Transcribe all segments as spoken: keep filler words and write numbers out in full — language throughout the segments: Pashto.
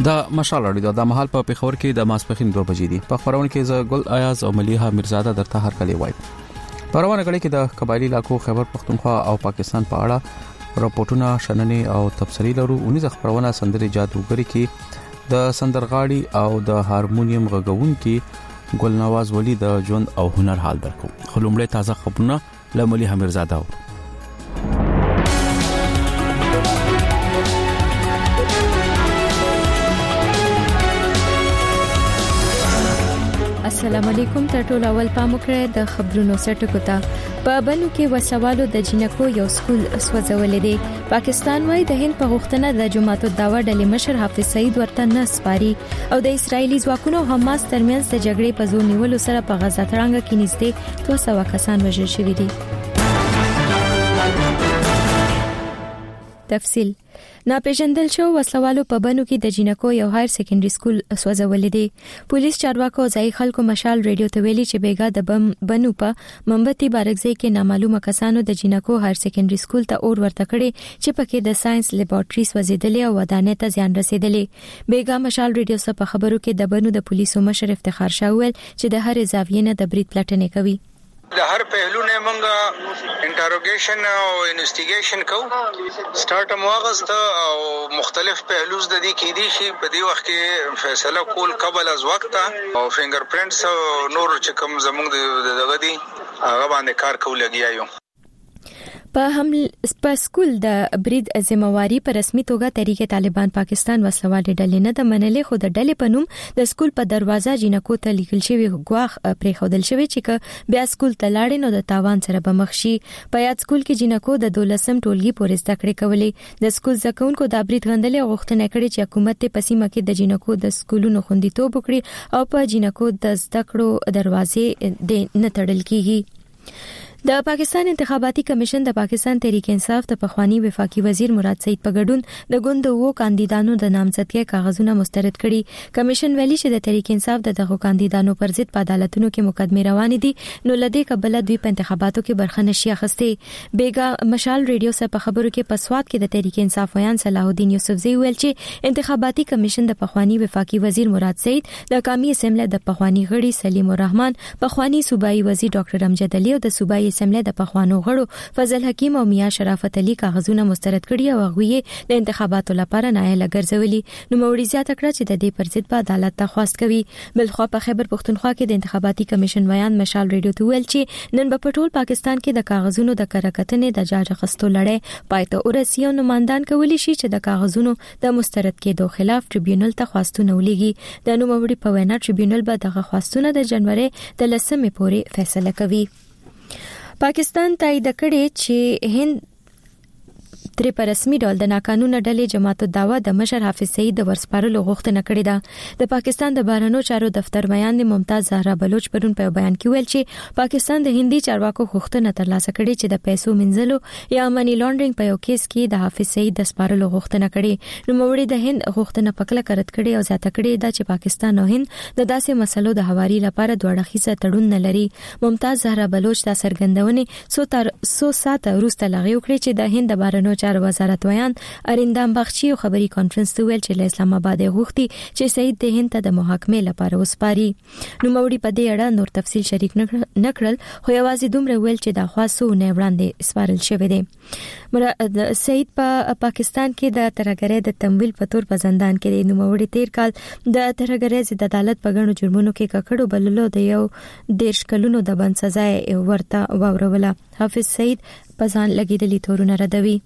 د مشال اړیدو د محل په پیښور کې د ماسپخین دوه بجې دي. په خبرونه کې ز ګل ایاز او ملیحه میرزاده درته هر کلی وای. پروانه غړي کې د قبایلی علاقو خیبر پختونخوا او پاکستان په اړه راپورټونه شننې او تبصری لرو. اونیز خبرونه سندري جادوګری کې د سندرغاړي او د هارمونیم غږونکي ګلنواز ولی د ژوند او هنر حال درکو. خلومړی تازه خبرونه له ملیحه میرزاده. السلام علیکم. تر ټولو اول پام وکړئ د خبرونو سرټکو ته. په بنو کې وسوالو د جنکو یو سکول سوځولې دي. پاکستان وايي د هند په غوښتنه د جماعت الدعوه ډلې مشر حافظ سعید ورته نه سپاري او د اسرایلی ځواکونو حماس ترمنځ د جګړې په زور نیولو سره په غزا تړانګه کې نږدې دوه سوه کسان وژل شوي دي. تفصیل. ناپېژندل شو وسلوالو په بنو کې د جنکو یو هایر سیکنډري سکول سوځولې دي. پولیس چارواکو ځای خلکو مشال ریډیو ته ویلي چې بیګا د بم بنو په منبتي بارکزي کې نامعلومه کسانو د جنکو هایر سیکنډري سکول ته اور ورته کړي چې پکې د ساينس لیبارټري سوځیدلې او ودانې ته زیان رسیدلې. بیګا مشال ریډیو سره په خبرو کې د بنو د پولیسو مشر افتخار شاه ویل چې د هر زاویې نه د برید پلټنې کوي. د هر پهلو نه موږ انټروګیشن او انویسټیګیشن کوو. سٹارټ مواغست او مختلف پهلوز د دې کې دي چې په دې وخت کې فیصله کول قبل از وخت او فینګر پرینټس او نور چې کوم زموږ د دغه دي هغه باندې کار کول لګیایو. په هم په سکول د برید ذمہواری په رسمي توګه تحریک طالبان پاکستان وسلوالې ډلې نه د منلې خو د ډلې په نوم د سکول په دروازه جنکو ته لیکل شوی غواخ پرې خودل شوی چې بیا سکول ته لاړې نو د تاوان سره به مخ شي. په یاد سکول کې جنکو د دولسم ټولګي پورې زده کړې کولې. د سکول زکونکو د برید غندلې غوښتنه کړې چې حکومت په سیمه کې د جنکو د سکولونو خوندیتوب وکړي او په جنکو د زده کړو دروازې د نه تړل کیږي. د پاکستان انتخاباتي کمیشن د پاکستان تحریک انصاف د پخوانی وفاقي وزیر مراد سعید په ګډون د ګوند وو کاندیدانو د نامزدګۍ کاغذونه مسترد کړي. کمیشن ویلي چې د تحریک انصاف د دغه کاندیدانو پر ضد په عدالتونو کې مقدمه روانې دي نو لدې قبل دوی په انتخاباتو کې برخه نشي اخیستي. بیګا مشال ریډیو سره په خبرو کې په سواد کې د تحریک انصاف ویان صلاح الدین یوسفزئی ویل چې انتخاباتي کمیشن د پخوانی وفاقي وزیر مراد سعید د قومي اسمبلی د پخوانی غړي سلیم الرحمن پخوانی صوبایي وزیر ډاکټر امجد علي او د صوبایي اسمبلی د پخوانو غړو فضل حکیم او میا شرافت علي کاغذونه مسترد کړي او هغه د انتخاباتو لپاره نایله ګرځولي. نو موري زیاته کړه چې د دې پر ضد په عدالت درخواست کوي. بلخو په خیبر پختونخوا کې د انتخاباتي کمیشن ویان مشال ریډیو ته ویل چې نن په ټول پاکستان کې د کاغذونو د کرکټنې د جاج اخستو لړۍ پایته ورسیو نمائندان کولی شي چې د کاغذونو د مسترد کېدو خلاف ټریبیونل ته خواستونه ولېږي. د نوموړي په وینا ټریبیونل به دغه خواستونه د جنوري د لسمې پورې فیصله کوي. پاکستان تایید کړي چې هند تر په رسمي ډول د ناقانونه ډلې جماعت الدعوه د مشر حافظ سعید د ورسپارلو غوښتنه کړې ده. د پاکستان د بهرنیو چارو دفتر بیان د ممتاز زهرا بلوچ پرون په بیان کې ویل چې پاکستان د هندي چارواکو غوښتنه ترلاسه کړې چې د پیسو منځلو یا منی لانډرینګ په یو کیس کې د حافظ سعید د سپارلو غوښتنه کړې. نو موري د هند غوښتنه پکله کرت کړې او زیاته کړې ده چې پاکستان او هند د داسې مسلو د حواري لپاره دوه اړخیزه تړون نه لري. ممتاز زهرا بلوچ د سرګندونې سو تر سو ساعت وروسته لغوي وکړي چې د هند د بهرنیو چارو وزارت ویان اریندام بخشي او خبري کانفرنس ته ویل چې اسلام آباد غوښتي چې سعید د هند ته د محاکمې لپاره وسپاري. نو موري په دې اړه نور تفصیل شریک نکړل خو یوازې دومره ویل چې د خاصو نه وړاندې سپارل شوی دی. مراد سعید په پا پاکستان کې د ترهګرۍ د تمویل په تور په زندان کې دی. نو موري تیر کال د ترهګرۍ ضد عدالت په غنو جرمونو کې ککړو بللو د یو دیرش کلونو د بند سزا ورته واوروله. حافظ سعید په ځان لګیدلي تورونه ردوي.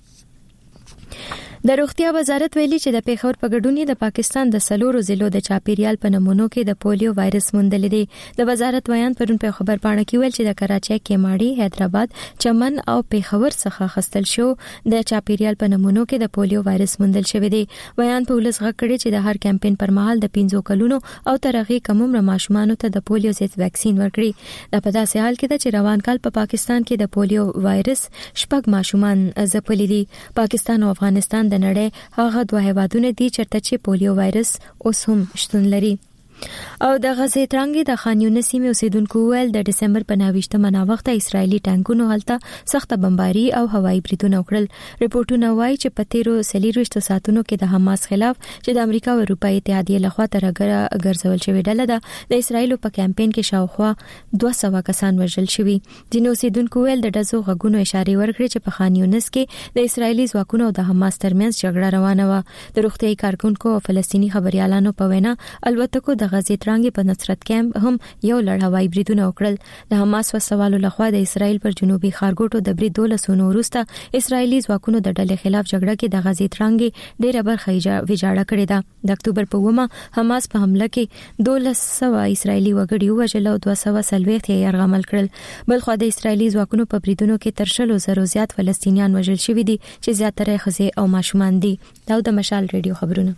د روغتیا وزارت ویلي چې د پیښور په ګډون د پاکستان د سلورو ضلعو د چاپیریال په نمونو کې د پولیو وایرس موندل دي. د وزارت ویان پرون په خبر پاڼه کې ویل چې د کراچۍ، کیماړي، حیدرآباد، چمن او پیښور څخه خستل شو د چاپیریال په نمونو کې د پولیو وایرس موندل شوی دی. ویان په ولس غږ کړي چې د هر کمپاین پر مهال د پنځو کلونو او تر هغه کم عمر ماشومان ته د پولیو ضد ویکسین ورکړي. د په داسې حال کې چې روان کال په پاکستان کې د پولیو وایرس شپږ ماشومان ځپلي دي. پاکستان او افغانستان د نړۍ هغه دوه هیوادونه دي چیرته چې پولیو وایرس اوس هم شتون لري. او د غزې ترانګې د خان یونس سیمې اوسیدونکو ول د دسمبر په نوښتمه نا وخت اسرایلی ټانکونو هلته سخت بمباری او هوایي بریدونه وکړل ریپورتونه وایي چې په تیرو سلیرويشتو ساعتونو کې د حماس خلاف چې د امریکا او اروپای اتحادیه لخوا ترګر ګرځول شوی ډله ده د اسرایل په کمپاین کې شاوخوا دوه سوه کسان وژل شوي ځینې اوسیدونکو ول د دزو غږونو اشاره ورکړي چې په خان یونس کې د اسرایلی ځواکونو او د حماس ترمنځ جګړه روانه و د روغتيایي کارکونکو او فلسطینی خبريالانو په وینا الوتکو د غزې ترانګې په نصرت کیمپ هم یو لړ هوایي بریدونه وکړل د حماس وسوالو لخوا د اسرایل پر جنوبي خارګوټو د برید دولسونو وروسته اسرایلی ځواکونو د ډلې خلاف جګړه کې د غزې ترانګې ډیره برخه ویجاړه کړې ده د اکتوبر په ومه حماس په حمله کې دولس سوه اسرایلی وګړي وژل او دوه سوه څلوېښت یې یرغمل کړل بلخو د اسرایلی ځواکونو په بریدونو کې تر شلو زرو زیات فلسطینیان وژل شوي دي چې زیاتره ښځې او ماشومان دي دا د مشال ریډیو خبرونه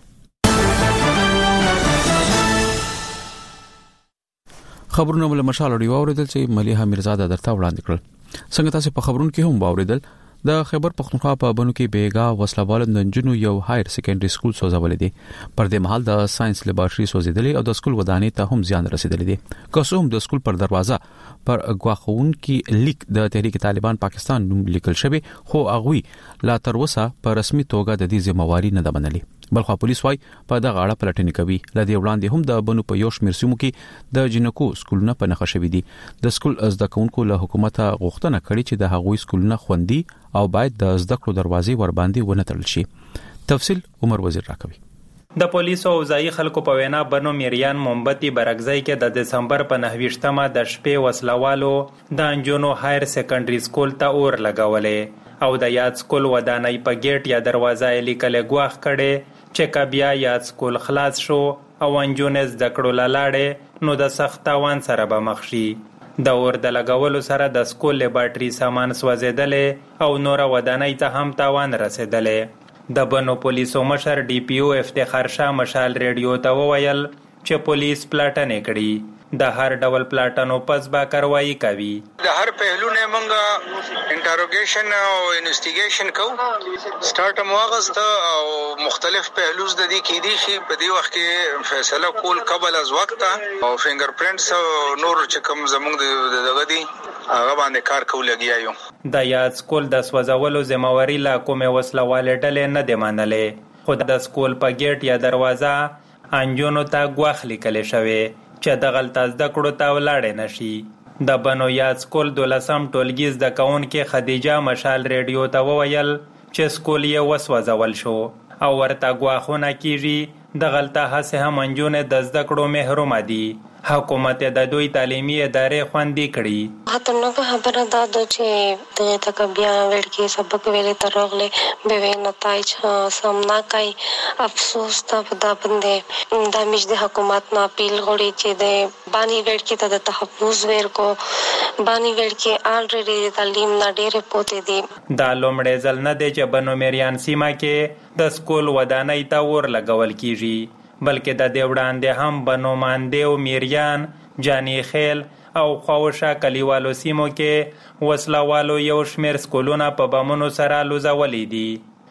خبرونه ول مشال اړیو اوریدل چې ملیحه میرزاده درته وړاندې کړل څنګه تاسو په خبرونو کې هم باوریدل د خیبر پختونخوا په بنو کې بیګا وسلوال ننجنو یو هایر سیکنډري سکول سوځول دي پر دې مهال د ساينس لیبارټري سوځیدلې او د سکول ودانۍ ته هم زیان رسیدلی دي کوم د سکول پر دروازه پر غواخون کې لیک د تحریک طالبان پاکستان نوم لیکل شوی خو اغوی لا تر اوسه په رسمي توګه د دې ذمہواری نه ده منلې بلخو پولیس وايي په دغه اړه پلټنې کوي لدی وړاندې هم د بنو په یو شمېر سیمو کې د جنکو سکولونه په نخښه شوي دي د سکول زده کوونکو له حکومت غوښتنه کړې چې د هغوی سکولونه خوندي او باید د زده کړو دروازې ور باندې ونه تړل شي تفصیل عمر وزیر راکوي د پولیسو او ځایي خلکو په وینا بنو میریان مومبتی برګځای کې د دسمبر په نهویشتمه د شپې وسلوالو د انجونو هایر سیکنډري سکول ته اور لګولې او د یاد سکول ودانۍ په گیټ یا دروازه یې لیکل غواخ کړي چې کبیا یاد سکول خلاص شو او انجونز د کړو لاړې نو د سخت تاوان سره به مخ شي د اور د لګولو سره د سکول لیبارټري سامان سوځیدلې او نور ودانۍ ته هم تاوان رسیدلې د بنو پولیسو مشر ډي پی او افتخار شاه مشال ریډیو ته وویل چې پولیس پلاټنې کړي د هر ډول پلاټنو پس با کاروایی کوي د هر پهلو نه مونږه انټروګیشن او انویسټیګیشن کوو سٹارټ مواغست او مختلف پهلوز د دې کې دي چې په دې وخت کې فیصله کول قبل از وخت او فینګر پرینټس او نور چې کوم زموږ دغه دي هغه باندې کار کول لګیایو د یاد سکول د سوځولو ذمہواری لا کومه وسلواله ډلې نه دی منلې خو د سکول په گیټ یا دروازه انجونو ته غواخ لیکل شوی چې د غلطه زده کړو ته ولاړې نشي د بنو یاد سکول دولسم ټولګي زده کوونکې خدیجه مشال ریډیو ته وویل چې سکول یې وسوځول شو او ورته غواخونه کیږي د غلطه هڅه هم انجونې د زده کړو محروم دي حکومت د دوی تعلیمي ادارې خوندي کړي هته نو خبره دا ده چې دغه تک بیا ورکی سبق ویلې ترغله به نتایج سامنا کوي افسوس ته دا بندې د مش د حکومت نه اپیل غوړي چې د بانی ورکی ته د تحفظ ورکو بانی ورکی الریډي تعلیم نه ډېر پوتې دي دا لومړی ځل نه دی چې بنو میریان سیمه کې د سکول ودانۍ ته ور لګول کیږي بلکې د دې وړاندې هم بنو ماندې او میریان جانی خیل او خواوشا کلیوالو سیمو کې وسلوالو یو شمیر سکولونه په بمونو سره لوځولي دي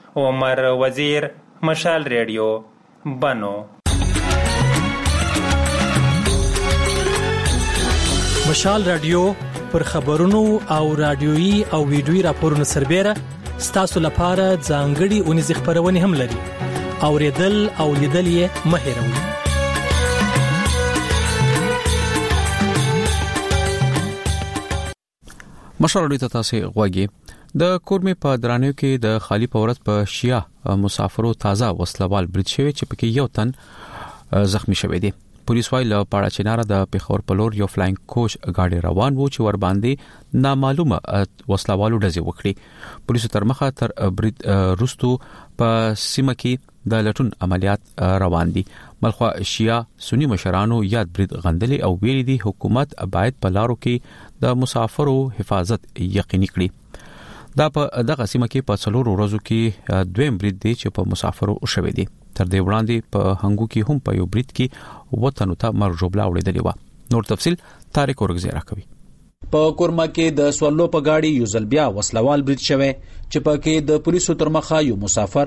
عمر وزیر مشال ریډیو بنو مشال رادیو پر خبرونو او رادیويي او ویډیويي راپورونو سربېره ستاسو لپاره ځانګړي اونیز خبرونه هم لري اوریدل او لیدل یې مه هېروئ مشال ډیټا تاسو غواګي د کورمي په درانیو کې د خالی پورت په شیا مسافرو تازه وسلوال برید شوی چې پکې یو تن زخمی شوی دی پولیس وايي له پاړه چناره د پیښور پلور یو فلاینګ کوچ گاډي روان وو چې ور باندې نامعلومه وسلوالو ډزې وکړي پولیسو تر مخه تر برید روستو په سیمه کې د لټون عملیات روان دي ملخوا شیا سنی مشرانو یاد برید غندلي او ویلي دي حکومت باید په لارو کې د مسافرو حفاظت یقیني کړي دا په دغه سیمه کې په څلورو ورځو کې دویم برید دی چې په مسافرو شوی دی تر دې وړاندې په هنګو کې هم په یو برید کې وطن ته مرجوبلا وړېدلی و نور تفصيل طارق اورګزی راکوي په کورما کې د سوالو په گاډي یو ځل بیا وسلوال برید شوی چې په کې د پولیسو تر مخه یو مسافر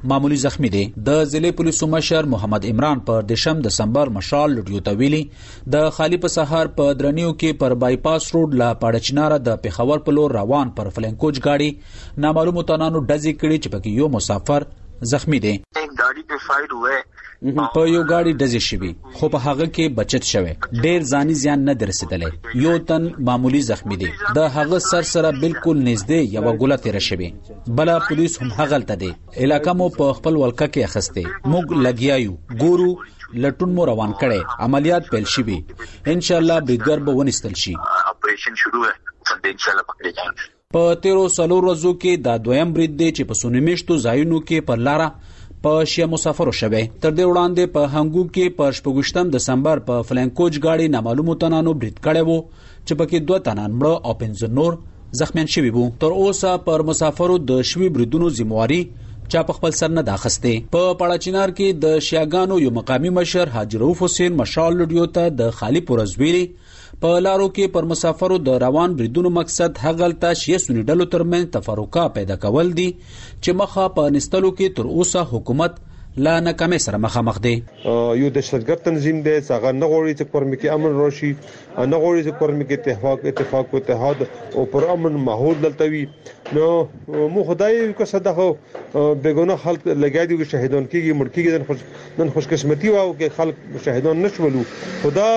معمولی زخمی دي. د ضلع پولیسو مشر محمد عمران پر دشم دسمبر مشال لډیو ته ویلي د خالی په سهار په درنیو کې پر بایپاس روډ لا پاړچناره د پیښور په لور روان پر فلنکوچ گاډي نامعلومو تنانو ډزې کړي چې پکې یو مسافر زخمی دي. गाड़ी पे फायर हुआ په یو گاډي ډزې شوی خو په هغه کې بچت شوی ډیر ځاني زیان نه درسیدلې یو تن معمولی زخمی دي د هغه سر سره بالکل نږدې یو ګوله تیر شوی بل پولیس هم هغلته دي علاقې مو په خپل ولکه کې اخسته موږ لګیایو ګورو لټون مو روان کړي عملیات پیل شوی ان شاء الله بریدګر به ونیستل شي ऑपरेशन शुरू है ان شاء الله پکې ځان په تیرو سلو ورځو کې د دویم برید دی چې په سونیمشتو ځایونو کې پر لاره په شیا مسافرو شوه تر دې وړاندې په هنګو کې په شپږم دسمبر په فلنکوچ گاډي نامعلومو تنانو برید کړي وو چې پکې دوه تنان مړه او پنځه نور زخمیان شوي وو. تر اوسه پر مسافرو د شوي بریدونو ذمہواری چا په خپل سر نه داخسته. په پاړچینار کې د شیاګانو یو مقامی مشر حاجی رؤف حسین مشال لډیو ته د خالی پورزویلی په لارو کې پر مسافرو د روان بریدونو مقصد هغلته شیعه سنی ډلو ترمن تفرقه پیدا کول دي چې مخه په نستلو کې تر اوسه حکومت لا ناکامه سره مخامخ دي. یو دهشتګرد تنظیم دی څنګه نه غوړي چې کورمه کې امن راشي نه غوړي چې کورمه کې اتفاق اتفاق او اتحاد او پر امن ماحول دلته وي نو مو خدای کو صدقه بیگونه خلک لګای دي شهیدان کېږي مړ کېږي نن خوش نن خوش قسمتي واو کې خلک شهیدان نشولو خدا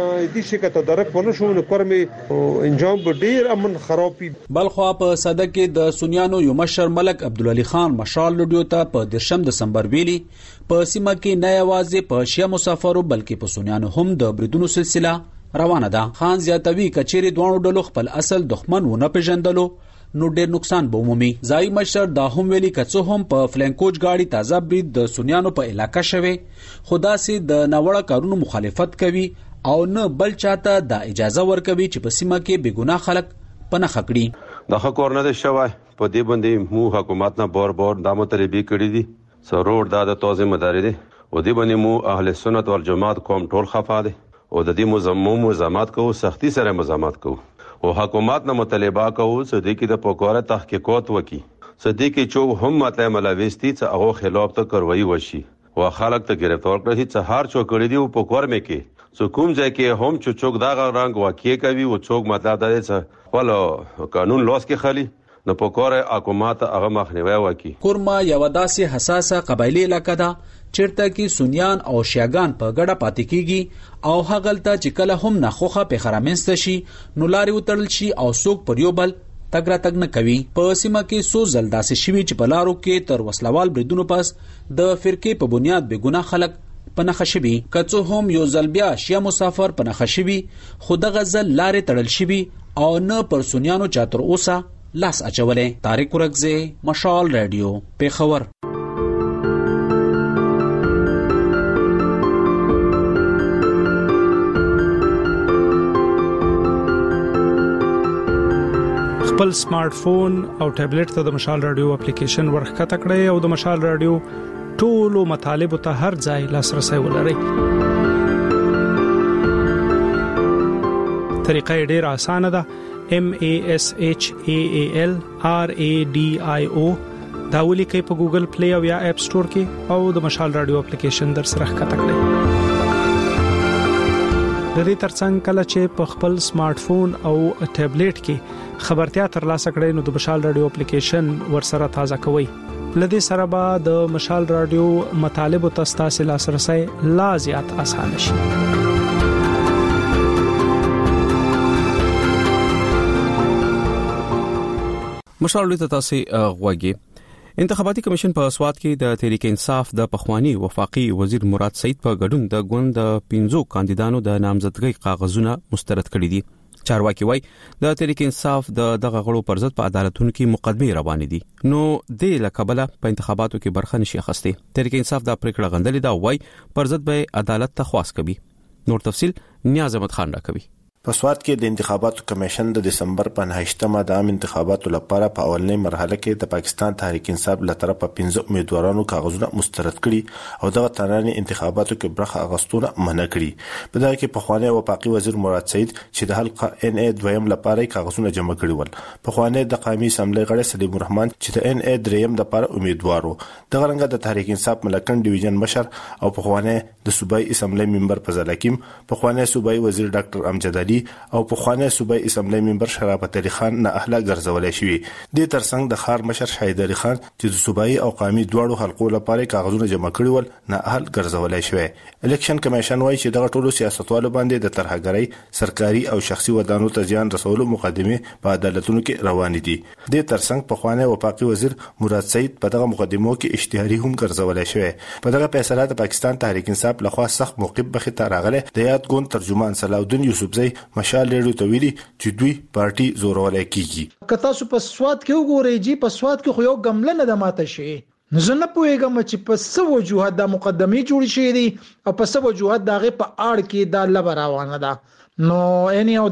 دې شکایت درک ونه شو نو کورمه انجام به ډیر امن خرابي. بلخوا په صدق کې د سنیانو یو مشر ملک عبدالعلی خان مشال لډیو ته په درشم دسمبر ویلي په سیمه کې نه یوازې په شیا مسافرو بلکې په سنیانو هم د بریدونو سلسله روانه ده. خان زیاتوي کچېری دوه ډلو خپل اصل دښمن ونه پیژندلو نو ډېر نقصان به ومومي. ځای مشر دا هم ویلي کڅو هم په فلنکوچ گاډي تازه برید د سنیانو په علاقې شوه خدا سي د نوړه کارونو مخالفت کوي او نه بل چاته د اجازه ورکوي چې په سیمه کې بېګناه خلک پنه خکړي. د حق ورنه ده شوی په دې باندې مو حکومت نه بور بور د مطالبه کړې دي سرور دا د توزیع مداري دي او دې باندې مو اهل سنت والجماعت قوم ټول خفا دي او د دې مزمم مزامات کو سختی سره مزامات کو او حکومت نه مطالبه کو چې د پوکوره تحقیقات وکي صدې کې چې هم مطلب ملاويستي چې هغه خلاف ته کاروایی وشي او خلک ته گرفتار کړي چې هر څوک کړي دی په کور مې کې سو کوم ځای کې هم چې څوک دا رنگ واقع کوي او څوک مطلب دا چې ولو قانون لاس کې خالي نو په کوره حکومت هغه مخنیوي وکړي. کورما یو داسې حساسه قبایلی علاقه ده چیرته کې سنیان او شیاګان په ګډه پاتې کیږي او هغلته چې کله هم نخوخه په خرامنست شي نو لاري وتړل شي او څوک پر یو بل تګ را تګ نه کوي. په سیمه کې سو زل داسې شوي چې په لارو کې تر وسلوال بریدونو پس د فرقې په بنیاد بېګناه خلک پنه خشبي کڅو هم یو ځل بیا شیا مسافر پنه خشبي خود غزل لارې تړل شوي او نه پر سنیانو چاتر اوسه لاس اچولې. طارق ورغزه مشال رادیو پیښور. خپل سمارټ فون او ټابلیټ ته د مشال رادیو اپلیکیشن ورخکته کړئ او د مشال رادیو ټولو مطالبه ته هر ځای لاسرسي ولرئ. طریقه ډېر اسانه ده. M A S H A A L R A D I O دا ولیکئ په ګوګل پلی او یا اپ سٹور کې او د مشال رادیو اپلیکیشن در سره ښکته کړئ. د دې ترڅنګ کله چې په خپل سمارټ فون او ټابلیټ کې خبرتیا ترلاسه کړئ نو د مشال رادیو اپلیکیشن ورسره تازه کوئ. لدې سره به د مشال رادیو مطالب او تاسو لاسرسي لا زیات اسانه شي. مشال ته تاسو غوږی. انتخاباتي کمیشن په اسوات کې د تحریک انصاف د پخوانی وفاقي وزیر مراد سعید په ګډون د ګوند د پنځو کاندیدانو د نامزدګۍ کاغذونه مسترد کړي دي. چارواکي وایي د تحریک انصاف د دغه غړو پر ضد په عدالتونو کې مقدمه روانې دي نو د لکبله په انتخاباتو کې برخه نشي اخیسته. تحریک انصاف د پریکړه غندلې دا وایي پر ضد به عدالت ته خواست کوي. نور تفصيل نیاز احمد خان را کوي. په سواد کې د انتخاباتو کمیشن د دسمبر په نهشتمه د عام انتخاباتو لپاره په اولنۍ مرحله کې د پاکستان تحریک انصاف له طرفه پنځه امیدوارانو کاغذونه مسترد کړي او دغه ترانې انتخاباتو کې برخه اغوستونه منع کړي. په دغه کې پخوانی وفاقي وزیر مراد سعید چې د حلقه ان ای دویم لپاره کاغذونه جمع کړي ول، پخوانی د قومي اسمبلی غړی سلیم الرحمن چې د ان ای دریم لپاره امیدوار و، دغه رنګه د تحریک انصاف ملکن ډیویژن مشر او پخوانی د صوبایي اسمبلی ممبر فضل حکیم، پخوانی صوبایي وزیر ډاکټر امجد علي او پخوانی صوبایي اسمبلی ممبر شرافت علي خان نه اهله ګرځولای شوی. د ترڅنګ د خار مشر شهید علي خان چې د صوبایي او قومي دواړو حلقو لپاره کاغذونه جمع کړي ول نه اهل ګرځولای شوی. الیکشن کمیشن وایي چې دغه ټولو سیاستوالو باندې د طرحګرۍ، سرکاري او شخصي ودانو ته زیان رسولو مقدمه په عدالتونو کې روان دي. د ترڅنګ پخوانی وفاقي وزیر مراد سعید په دغه مقدمو کې اشتهاري هم ګرځولای شوی. په دغه فیصله د پاکستان تحریک انصاف لخوا سخت موقف بخې ته راغله. د یاد ګوند ترجمان صلاح الدین یوسفزئی مشال ریډیو ته ویلي چې دوی پارټي زورولای کیږي. که تاسو په سواد کې وګورئ چې په سواد کې خو یو ګمله نه د ماته شي، نو زه نه پوهیږم چې په څه وجوهات د مقدمې جوړ شي دي او په څه وجوهات دغه په اړه کې د لبر روانه ده. نو یعنی او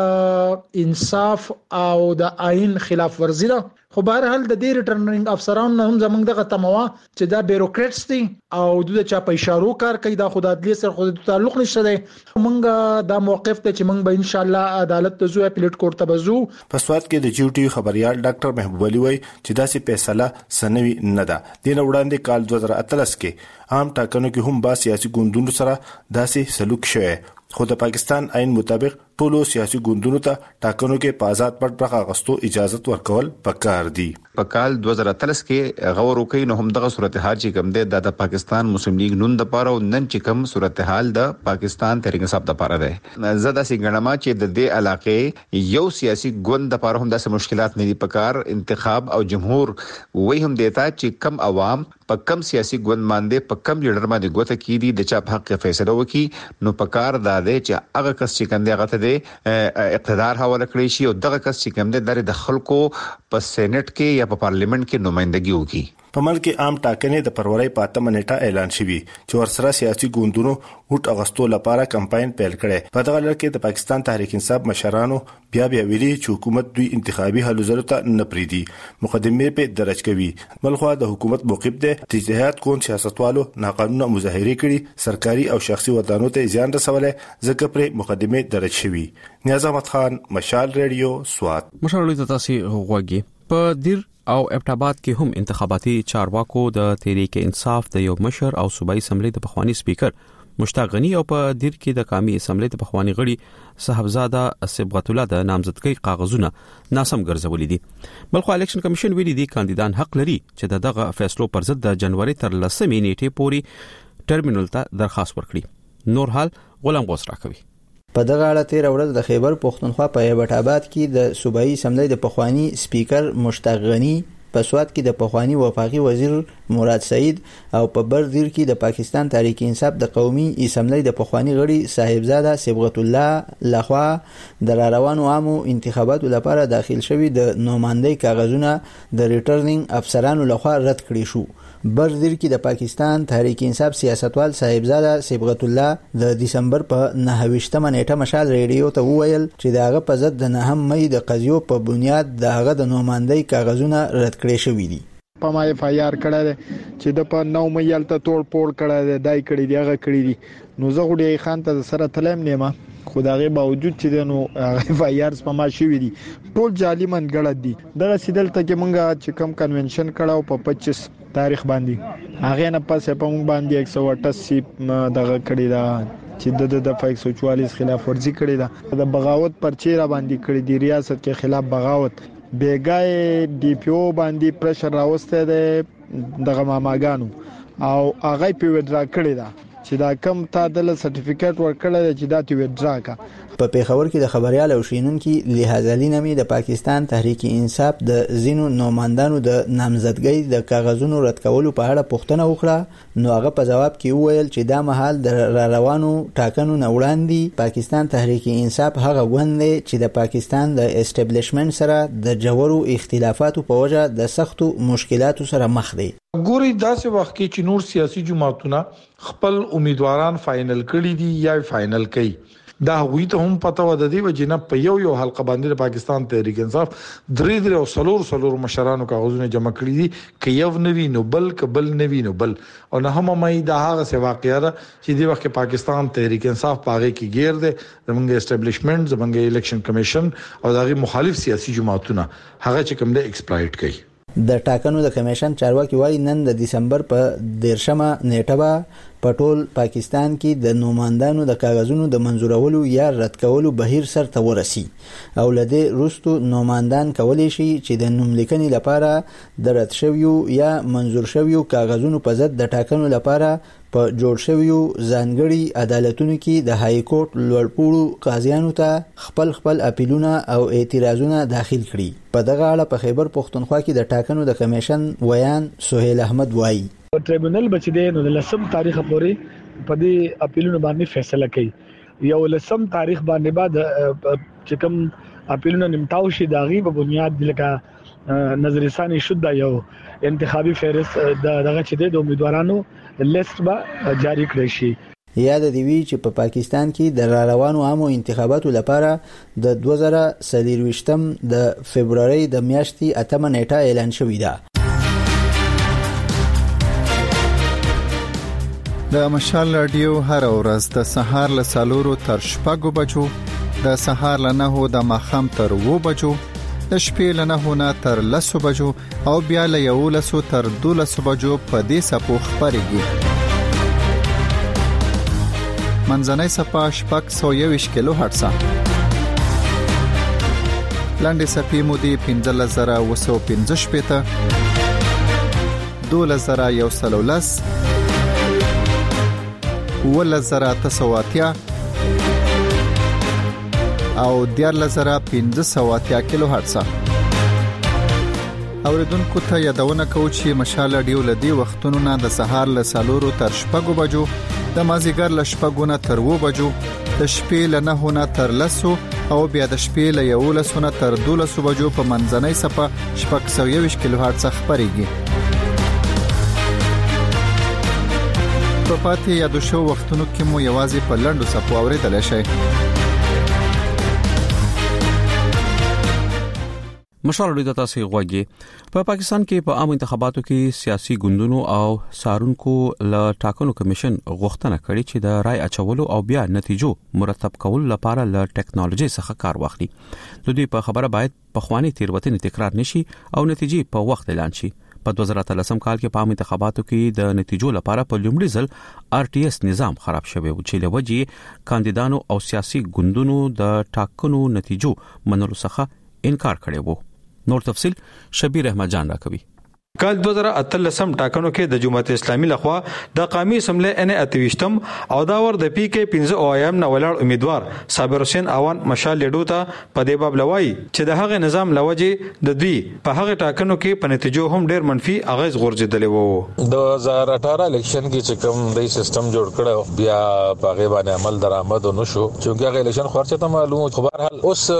د انصاف او د آئین خلاف ورزي ده. خو بهر حال د دې ریټرنینګ افسرانو هم زمونږ دغه تموا چې دا بیروکریټس دي او د چا په اشارو کار کوي، دا خو د عدلیه سره خو د تعلق نشته دی. مونږ دا موقف ته چې مونږ به ان شاء الله عدالت ته ځو، اپیلیټ کورټ ته بزو. په سواد کې د جیو ټي خبريال ډاکټر محبوب علي وایي چې داسې فیصله سنوي نه ده. د وړاندې کال دوه زره اتلس کې عام ټاکنو کې هم با سیاسي ګوندونو سره داسې سلوک شوی، خو د پاکستان آئین مطابق ټولو سیاسي ګوندونو ته ټاکنو کې په آزاد پټ برخه غستو اجازه ورکول پکار دي. په کال دوه زره اتلس کې غور وکړي نو هم دغه صورتحال چې کوم دی د پاکستان مسلم لیگ نون د پاره او نن چې کوم صورتحال د پاکستان تحریک انصاف د پاره ده. زدا سي ګڼما چې د دې علاقې یو سیاسي ګوند د پاره هم داسې مشکلات نه دي پکار. انتخاب او جمهور وای هم دیتا چې کم عوام په کم سیاسي ګوند باندې په کم لیډر باندې ګوته کیدي د چا په حق فیصله وکي، نو پکار دا ده چې هغه کس چې کوم دی هغه ته اقتدار حواله کړی شي او دغه کس چې کوم دی د خلکو په سېنات کې یا په پارلیمنت کې نمائندګي وکړي. په ملک عام ټاکنې د فروری په اتمه نیټه اعلان شوی چې ورسره سیاسي ګوندونو وټ اغستو لپاره کمپاین پیل کړي. په دغه لړ کې د پاکستان تحریک انصاف مشرانو بیا بیا ویلي چې حکومت دوی انتخابي حل زر ته نه پریدي، مقدمه په درج کوي. بلخو د حکومت موقف دی چې جهاد کون سیاستوالو ناقانونه مظاهره کړي، سرکاري او شخصي ودانو ته زیان رسولای، ځکه پر مقدمه درج شوی. نیاز احمد خان، مشال ریډیو، سواد. مشال ریډیو تاسو غوږی په دیر او ابټاباد کې هم انتخاباتي چارواکو د تحریک انصاف د یو مشر او صوبایي اسمبلی د پخوانی سپیکر مشتاق غنی او په دیر کې د قومي اسمبلی د پخوانی غړي صاحبزاده صبغت الله د نامزدګۍ کاغذونه ناسم ګرځولې دي. بلخو الیکشن کمیشن ویلي دي کاندیدان حق لري چې دغه فیصلو پر ضد د جنوري تر لسمې نیټې پورې ټرمینل ته درخواست ورکړي. نور حال غلام غوس راکوي. په دغه اړه تیر ورځ د خیبر پښتونخوا په ایبټ کې د صوبایي اسمبلی د پخوانی سپیکر مشتاق غنی، په سواد کې د پخوانی وفاقي وزیر مراد سعید او په بردیر کې د پاکستان تحریک انصاف د قومي اسمبلی د پخوانی غړي صاحبزاده صبغت الله لخوا د روانو عامو انتخاباتو لپاره داخل شوی د نوماندۍ کاغذونه د ریټرنینګ افسرانو لخوا رد کړي شو. بردیر کې د پاکستان تحریک انصاف سیاستوال صاحبزاده صبغت الله د دسمبر په نهه نیټه مشال ریډیو ته وویل چې داغه په ضد د نهم مې د قضیو په بنیاد داغه د نوماندۍ کاغذونه رد کړي شوی دي. په ما اف آی آر کړه چې د په نو مې یالته توړ پوړ کړه دای کړي دی هغه کړي دي. نو زه غوډي خان ته سره تلم نیمه خدای باوجود چې نو اف آی آر په ما شوی دي ټول جعلي منګړه دي. دغه سیدل ته کې مونږه چې کم کنونشن کړه په پچیس تاریخ باندې هغه نه پاسه په مونږ باندې یک سو اٹھاسی دغه کړی دا چې د د ایک سو چوالیس خلاف ورزي کړی دا د بغاوت پرچې را باندې کړی دی، ریاست کې خلاف بغاوت بیګای ډي پی او باندې پرشر راوسته ده دغه ماماګانو او هغه په وډرا کړی دا چې دا کم تا د سرټیفیکټ ورکړل چې دا تی وډرا کا. په پیښور کې د خبريال او شینونکو لحاظلی نامې د پاکستان تحریک انصاف د زینو نوماندانو د نامزدګۍ د کاغذونو رد کولو په اړه پوښتنه وکړه. نو هغه په جواب کې وویل چې دا مهال د روانو ټاکنو نه وړاندې پاکستان تحریک انصاف هغه غوند چې د پاکستان د اسټابلیشمنت سره د جوړو اختلافاتو په وجه د سختو مشکلاتو سره مخ دی. ګوري داسې وخت کې چې نور سیاسي جماعتونه خپل امیدواران فائنل کړي دي یا فائنل کړي، دا هغوی ته هم پته و د دې وجنه په یو یو حلقه باندې د پاکستان تحریک انصاف درې درې او سلور سلور مشرانو کاغذونه جمع کړی دي کې یو نوی نو بل کبل نوی نو بل او نه هم مې دا هغه څه واقعیا ده چې د وخت پاکستان تحریک انصاف پاغه کې غیر ده زمونږ اسټابلیشمنت زمونږ الیکشن کمیشن او دغه مخالف سیاسي جماعتونه هغه چې کوم د ایکسپلایټ کوي. د ټاکنو د کمیشن چارواکي وايي نن د دسمبر په دیرشمه نیټه به په ټول پاکستان کې د نوماندانو د کاغذونو د منزورولو یا رد کولو بهیر سرته ورسي او لدې وروسته نوماندان کولی شي چې د نوملیکنې لپاره د رد شویو یا منزور شویو کاغذونو په ضد د ټاکنو لپاره په جوړ شویو ځانګړي عدالتونو کې د های کورټ لوړپوړو قاضیانو ته خپل خپل اپیلونه او اعتراضونه داخل کړي. په دغه اړه په خیبر پښتونخوا کې د ټاکنو د کمیشن ویان سهیل احمد وایي ټریبونل بچ دی نو د لسم تاریخ پورې په دې اپیلونو باندې فیصله کوي. یو لسم تاریخ باندې بعد چې کوم اپیلونو نیمټاو شي داغي په بنیاد لکه نظر ثاني شود یو انتخابي فهرست دغه چې د امیدوارانو لیست به جاری کړی شي. یاد دی وی چې په پا پاکستان کې د را روانو عامو انتخاباتو لپاره د دوه زره څلرویشتم د فبرवरी د میاشتې اتمه نیټه اعلان شوې ده. د مشال رادیو هر ورځ د سهار له سالورو تر شپږو بجو، د سهار له نهو د ماښام تر اوو بجو، د شپې له نهو نه تر لسو بجو او بیا له یولسو تر دولسو بجو په دې سپو خبرېږي. منځنۍ صفه شپږ سوه یوویشت کیلو هرتزه، لاندې صفې مودې پنځلس زره اوه سوه پنځه شپېته، دولس زره یو سل او لس، اوولس زره اته سوه اتیا او دیارلس زره پنځه سوه اتیا کیلو هرتزه. اوریدونکو ته یادونه کوو چې مشال رادیو له دې وختونو نه د سهار له څلورو تر شپږو بجو، د مازیګر له شپږو نه تر اوو بجو، د شپې له نهو نه تر لسو او بیا د شپې له یولسو نه تر دولسو بجو په منځنۍ صفه شپږ سوه یوویشت کیلو هرتزه خبرېږي. په پاتې یادو شو وختونو کې مو یوازې په لنډو صفو اورېدلی شئ. مشال رادیو تاسو غوږی په پاکستان کې په عام انتخاباتو کې سیاسي ګوندونو او سارونکو له ټاکنو کمیشن غوښتنه کړې چې د رای اچولو او بیا نتیجو مرتب کولو لپاره له ټیکنالوژي څخه کار واخلي. د دې په خبره باید په خواني تیروتنې تکرار نشي او نتیجې په وخت اعلان شي. په دوه زره اتلسم کال کې په عام انتخاباتو کې د نتیجو لپاره په لومړي ځل آر ټي ایس نظام خراب شوی و چې له وجې کاندیدانو او سیاسي ګوندونو د ټاکنو نتیجو منلو څخه انکار کړی و. نور تفصيل شبیر احمد جان راکوي. کال دوه زره اتلسم ټاکنو کې د جمهوریت اسلامي لخوا د قومي اسمبلی ان اتويشتم او دا ور د پی کې پنځه اویم نه ولاړ امیدوار صابر حسین اوان مشال لیډو ته په دې باب لوي چې د هغه نظام لوجه د دوی په هغه ټاکنو کې په نتیجو هم ډېر منفي اغیز غورځیدلی وو. دوه زره اٹھارہ الیکشن کې چې کوم د سیستم جوړ کړو بیا په هغه باندې عمل درآمد نشو چې هغه الیکشن خرچه ته معلومه خو بهر حال اوس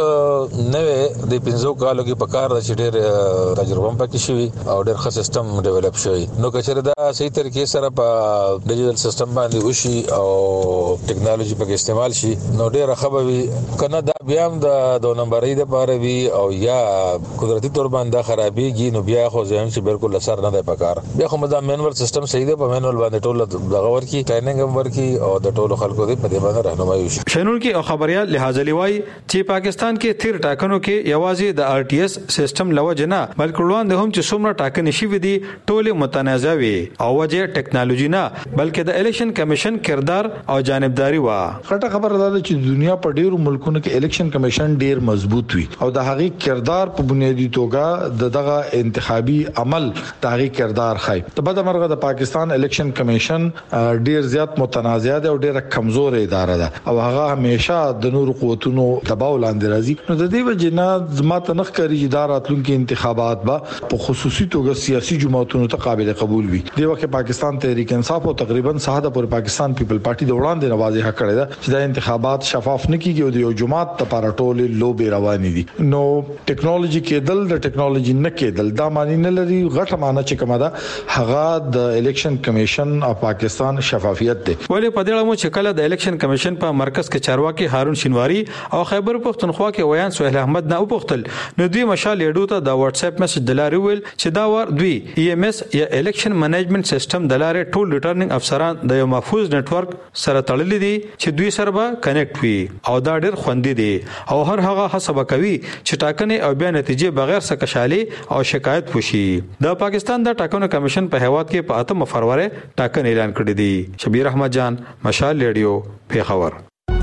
نوې د پنځو کالو کې په کار د چډیر تجربه پکې شوی او ډېر ښه سیستم ډیولپ شوی. نو کچره دا صحیح طریقې سره په ډیجیټل سیستم باندې وشي او ټیکنالوژي په استعمال شي نو ډیره خبري کنه دا بیا هم د دوه نمبرې د پاره وی او یا قدرتي تور باندې خرابېږي نو بیا خو ځم چې بالکل اثر نه دی پکار. بیا خو دا مینوال سیستم صحیح دی په مینوال باندې ټول دغه ورکی ټریننګ هم ورکی او د ټولو خلکو دی په دې باندې راهنمایي وشي. شنون کې خبريال لحاظ لوي چې پاکستان کې تیر ټاکنو کې یوازې د آر ټي ایس سیستم لوجنه بلکې وړاندې هم چې څومره ټاکنې شي دي ټول متنازع وي او وجه ټیکنالوژي نه بلکې د الیکشن کمیشن کردار او جانبداري وا. خټه خبره ده چې دنیا په ډیرو ملکونو کې الیکشن کمیشن ډیر مضبوط وي او د هغه کردار په بنیادی توګه د دغه انتخابي عمل د هغه کردار خای. د بده مرغه د پاکستان الیکشن کمیشن ډیر زیات متنازع ده او ډیر کمزور اداره ده او هغه همیشه د نور قوتونو دباو لاندې راځي. نو د دې وجه نه زمات نخ کوي اداره راتلونکي انتخابات به په خصوصي توګه سیاسي جماعتونو ته قابل قبول وي. د وخت پاکستان تحریک انصاف او تقریبا ساده پر پاکستان پیپل پارټي د وړاندې نوازه کړې ده چې د انتخابات شفاف نه کیږي او د یو جماعت لپاره ټول لوبي روان دي. نو ټیکنالوژي کېدل د ټیکنالوژي نه کېدل دا معنی نه لري غټه معنی چې کومه ده هغه د الیکشن کمیشن اف پاکستان شفافیت دی. ولې په دې اړه مو چې کله د الیکشن کمیشن په مرکز کې چارواکي هارون شینواری او خیبر پختونخوا کې ویان سہیل احمد نه وپختل نو دوی مشال لیډو ته د واتس اپ میسج دلاري ویل چې دا ور دوی ای ایم اس یا الیکشن منیجمنت سیستم دلاري ټول ریټرنینګ افسران د یو محفوظ نت ورک سره تړلې دي چې دوی سره به کنیکټ وي او دا ډېر خوندي دي او هر هغه حساب کوي چې ټاکنې او بیا نتیجې بغیر څه کشالي او شکایت وشي. د پاکستان د ټاکنو کمیشن په هیواد کې په اتم فروری ټاکنې اعلان کړې دي. شبیر احمد جان مشال ریډیو پیښور.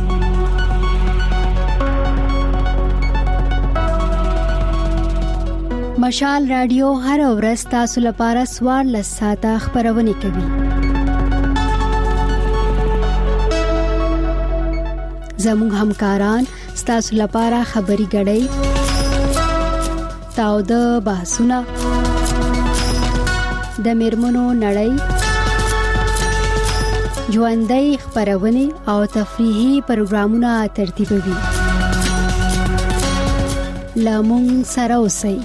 مشال رادیو هر ورځ تاسو لپاره سوار لساته خبرونه کوي. زموږ همکاران تاسو لپاره خبري غړي تاو د بحثونه د میرمنو نړۍ ژوندۍ خبرونه او تفریحي پروګرامونه ترتیبوي. لامون سره اوسئ.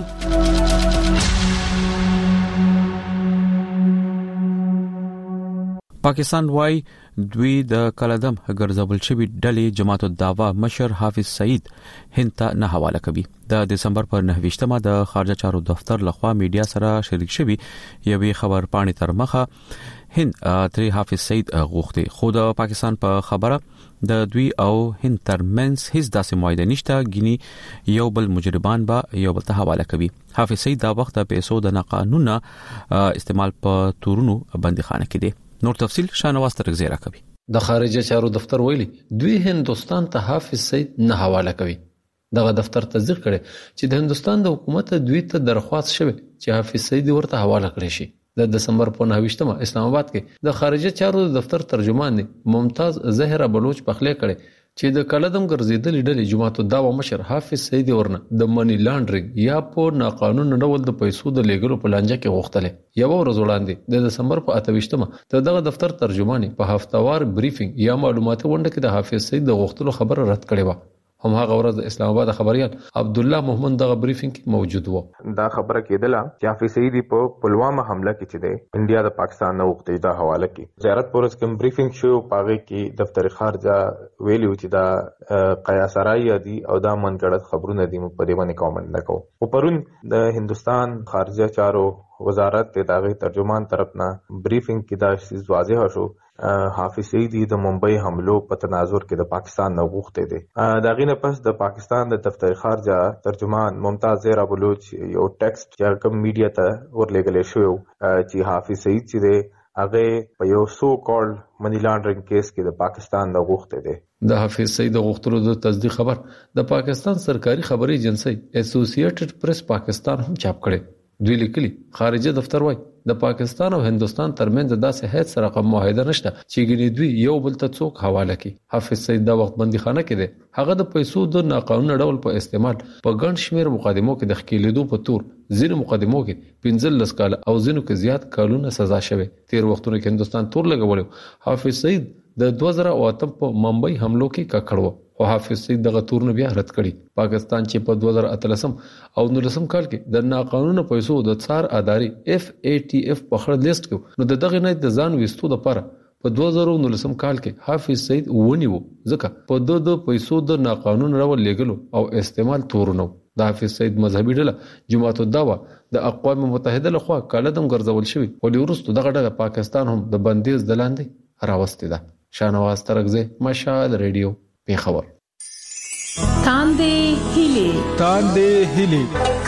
پاکستان وايي دوی د کلدم ګرځبل شوی ډلې جماعت الدعوا مشر حافظ سعید هند ته نه حواله کوي. د دسمبر پر نهه د خارجه چارو دفتر لخوا میډیا سره شریک شوی یوې خبر پاڼې تر مخه هند تر حافظ سعید غوښتي خو د پاکستان په خبره د دوی او هند ترمنځ هیڅ داسې معاهده نشته ګینی یو بل مجربان به یو بل ته حواله کوي. حافظ سعید دا وخت د پیسو د ناقانونه استعمال په تورونو بندیخانه کې دي. نور تفصیل شانواز ترغزی را کوي. د خارجه چارو دفتر ویلي دوی هندستان ته حافظ سعید نه حواله کوي. دغه دفتر تصدیق کړي چې د هندستان د حکومت دوی ته درخواست شوی چې حافظ سعید ورته حواله کړي شي. د دسمبر په نهه اسلام آباد کې د خارجه چارو دفتر ترجمان ممتاز زهرا بلوچ پخله کړي چې د کلدم ګرځیدل ډلې جماعت الدعوا مشر حافظ سعید ورنه د منی لانډرینګ یا په ناقانونه ډول د پیسو د لیږلو په لانجه کې غوښتل. یو ورځ وړاندې د دسمبر په اته د دغه دفتر ترجمان په هفتوار بریفینګ یا معلوماتي غونډه کې د حافظ سعید د غوښتلو خبره رد کړې و. هم هغه ورځ د اسلام آباد خبريال عبد الله محمد دغه بریفینګ کې موجود و. دا خبره کېدله چې حافظ سعید په پلوامه حمله کې چې د انډیا د پاکستان نو وختي دا حواله کې زیارت پورس کوم بریفینګ شو پاغه کې دفتر خارجه ویلو چې دا قیاسرای دي او دا منګړت خبرونه دي په دې باندې کومنټ نکو. او پرون د هندستان خارجه چارو وزارت ته داغه ترجمان طرفنا بریفینګ کې دا چیز واضح شو حافظ سعید د ممبئی حملو په تناظر کې د پاکستان نه غوښته دي. دا غینه پس د پاکستان د دفتر خارجه ترجمان ممتاز زهرا بلوچ یو ټیکسټ چې کوم میډیا ته ورلګل شو چې حافظ سعید چې هغه په یو سو کال منی لانډرینګ کیس کې د پاکستان نه غوښته دي. د حافظ سعید غوښتلو د تصدیق خبر د پاکستان سرکاري خبري ایجنسی اسوسییټډ پریس پاکستان هم چاپ کړي. دوی لیکلي خارجه دفتر وای د پاکستان او هندستان ترمنځ داسې هیڅ سره کوم معاهده نشته چې ګنې دوی یو بل ته څوک حواله کړي. حافظ سعید دا وخت بندیخانه کې دی. هغه د پیسو د ناقانونه ډول په استعمال په ګڼ شمیر مقدمو کې د ښکېلېدو په تور ځینو مقدمو کې پنځلس کال او ځینو کې زیات کالونه سزا شوه. تیر وختونو کې هندستان تور لګولو. حافظ سعید د دوه زره اوه په ممبئی حملو کې ککړ و او حافظ سعید دغه تورونه بیا رد کړي. پاکستان چې په دوه زره اته او نولسم کال کې د ناقانونه پیسو د څار اداري اف ای ټی اف په خړ لیست کې نو د دغه نه د ځان وستو لپاره په دوه زره نولسم کال کې حافظ سعید ونیو ځکه په د د پیسو د ناقانونه راول لګلو او استعمال تورونو. د حافظ سعید مذهبي ډله جماعت الدعوا د اقوام متحده لخوا کلدم ګرځول شوی ولې ورستو دغه ډله پاکستان هم د بندیز دلاندې راوستي ده. شانواز ترغزه مشال ریډیو پیښور. تاندې هلي تاندې هلي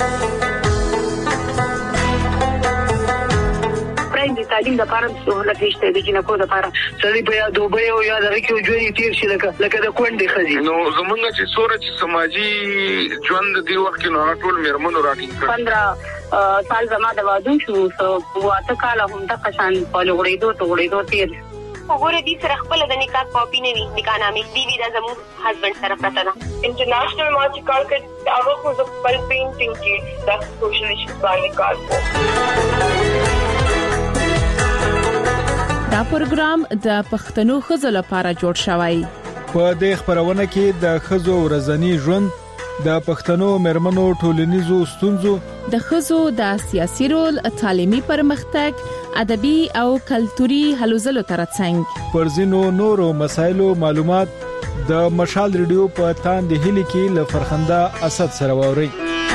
د تعلیم لپاره سہولت نشته د جنکو لپاره سړي په یا دوبه او یا د ریکو ژوند تیر شي لکه لکه د کونډې خزي. نو زمونږ چې سورج سماجی ژوند دی وخت کې نو ټول میرمنو راټینګ کړ. پندرہ سال زما د وادو شو سو واته کال هم د قشان په لغړېدو ته غړېدو تیر وګوره دې سره خپل د نکاح کاپی نه وي نکاح نامې دی وی دا زموږ هسبند سره پته ده. انټرنیشنل ما چې کار کړ هغه خو د خپل پینټینګ کې د سوشل ایشوز باندې کار کوي. دا پروګرام د پښتنو خزو لپاره جوړ شوی. په دې خبرونه کې د ښځو ورځنی ژوند، د پښتنو مېرمنو ټولنیزو ستونزو، د ښځو د سیاسي رول، تعلیمي پرمختګ، ادبي او کلتوري هلو ځلو ترڅنګ پر ځینو نورو مسایلو معلومات د مشال ریډیو په تاند هلي کې ل فرخنده اسد سره ووري.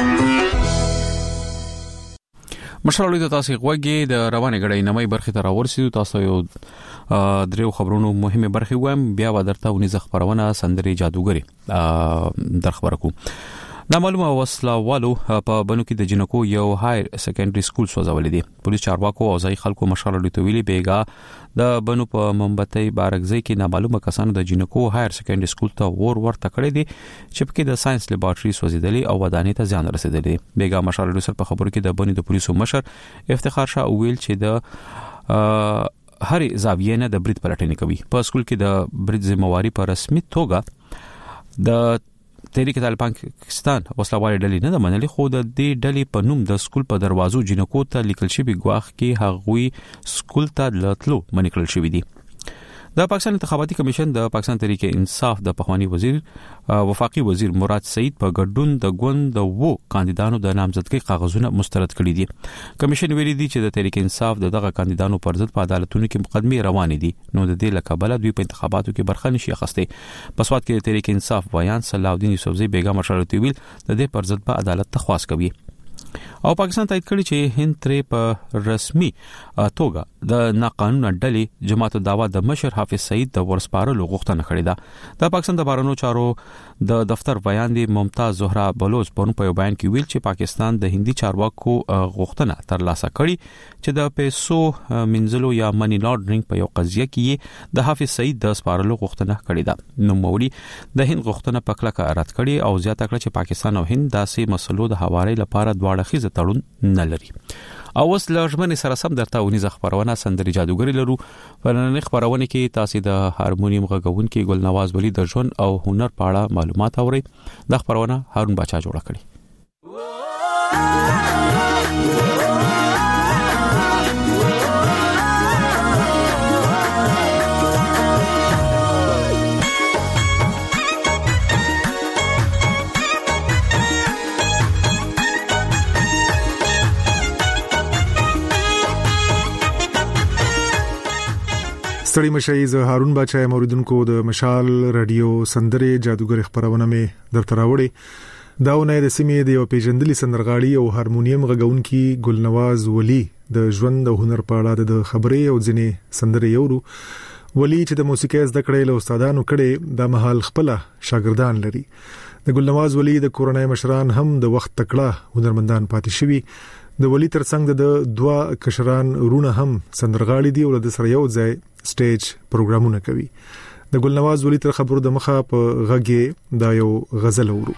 مشال ریډیو تاسو غوږی د روانه غړې نمای برخه تر ورسېدو. تاسو یو دریو خبرونو مهمه برخه وایم، بیا ودرته ونیزه خبرونه سندري جادوګری در خبر کو. نامعلومه وسلوالو په بنو کې د جنکو یو هایر سیکنډري سکول سوځولې دي. پولیس چارواکو او ځای خلکو مشال ریډیو ویلي بیګا د بنو په منبتي بارکزي کې نامعلومه کسانو د جنکو هایر سیکنډري سکول ته ور ورته کړی دي چې په کې د ساينس لیبارټري سوځیدلې او ودانۍ ته ځان رسیدلې. بیګا مشال ریډیو سره په خبرو کې د بنو د پولیسو مشر افتخار شاه ویل چې د هر زاویه نه د برید پلټنې کوي. په سکول کې د برید ذمہواری په رسمي توګه د تحریک طالبان پاکستان وسلوال ډلې نه منلې، خو د دې ډلې په نوم د سکول په دروازو جنکو ته لیکل شوی ګواخ کې هغوی سکول ته لټلو منې کړل شوی دي. د پاکستان انتخاباتي کمیشن د پاکستان تحریک انصاف د پخوانی وزیر وفاقي وزیر مراد سعید په ګډون د ګوند د وو کاندیدانو د نامزدګۍ کاغذونه مسترد کړي دي. کمیشن ویلي دی چې د تحریک انصاف دغه کاندیدانو پر ضد په عدالتونو کې مقدمې روانې دي، نو د دې لکبل دوی په انتخاباتو کې برخه نشي اخیسته. په سواد کې د تحریک انصاف بیان صلاح الدین یوسفزئی بیگم مشرعتی ویل د دې پر ضد په عدالت تخواست کوي او پاکستان تایید کړی چې هند ترې په رسمي توګه د ناقانونه ډلې جماعت دعوا د مشر حافظ سعید د ورسپارلو غوښتنه کړې ده. د پاکستان د بهرنیو چارو د دفتر بیان دی ممتاز زهرا بلوچ په یو بیان کې ویل چې پاکستان د هندي چارواکو غوښتنه ترلاسه کړې چې د پیسو منځلو یا منی لانډرینګ په یو قضیه کې د حافظ سعید د سپارلو غوښتنه کړې ده. نو موري د هند غوښتنه په کلکه رد کړې او زیاته کړه چې پاکستان او هند داسې مسلو د حوالې لپاره دواړه خيزه تړون نه لري. او اوس لږمن سره سم درته ونیزه خبرونه سندري جادوګری لرو. په نن خبرونه کې تاسو د هارمونیم غږونکي ګلنواز ولی د ژوند او هنر په اړه معلومات اورئ. د خبرونه هارون بچا جوړ کړی. ستړي مشي زه هارون بچا موریدونکو د مشال رادیو سندره جادوګر خبرونه مې درته راوړي. داونه د سیمې د یو پیژندلي سندرغاړي او هارمونیم غږونکي ګلنواز ولی د ژوند او هنر په اړه د خبرې او ځنې سندره یورو. ولی چې د موسیقي زده کړې له استادانو کړي د محل خپل شاګردان لري. د ګلنواز ولی د کورنۍ مشران هم د وخت تکړه هنرمندان پاتې شوي. د ولی ترڅنګ د دوا کشران رونه هم سندرغاړي دي او د سره یو ځای سټیج پروګرامونه کوي. د ګلنواز ولی تر خبرو د مخه په غږی دا یو غزل ورو.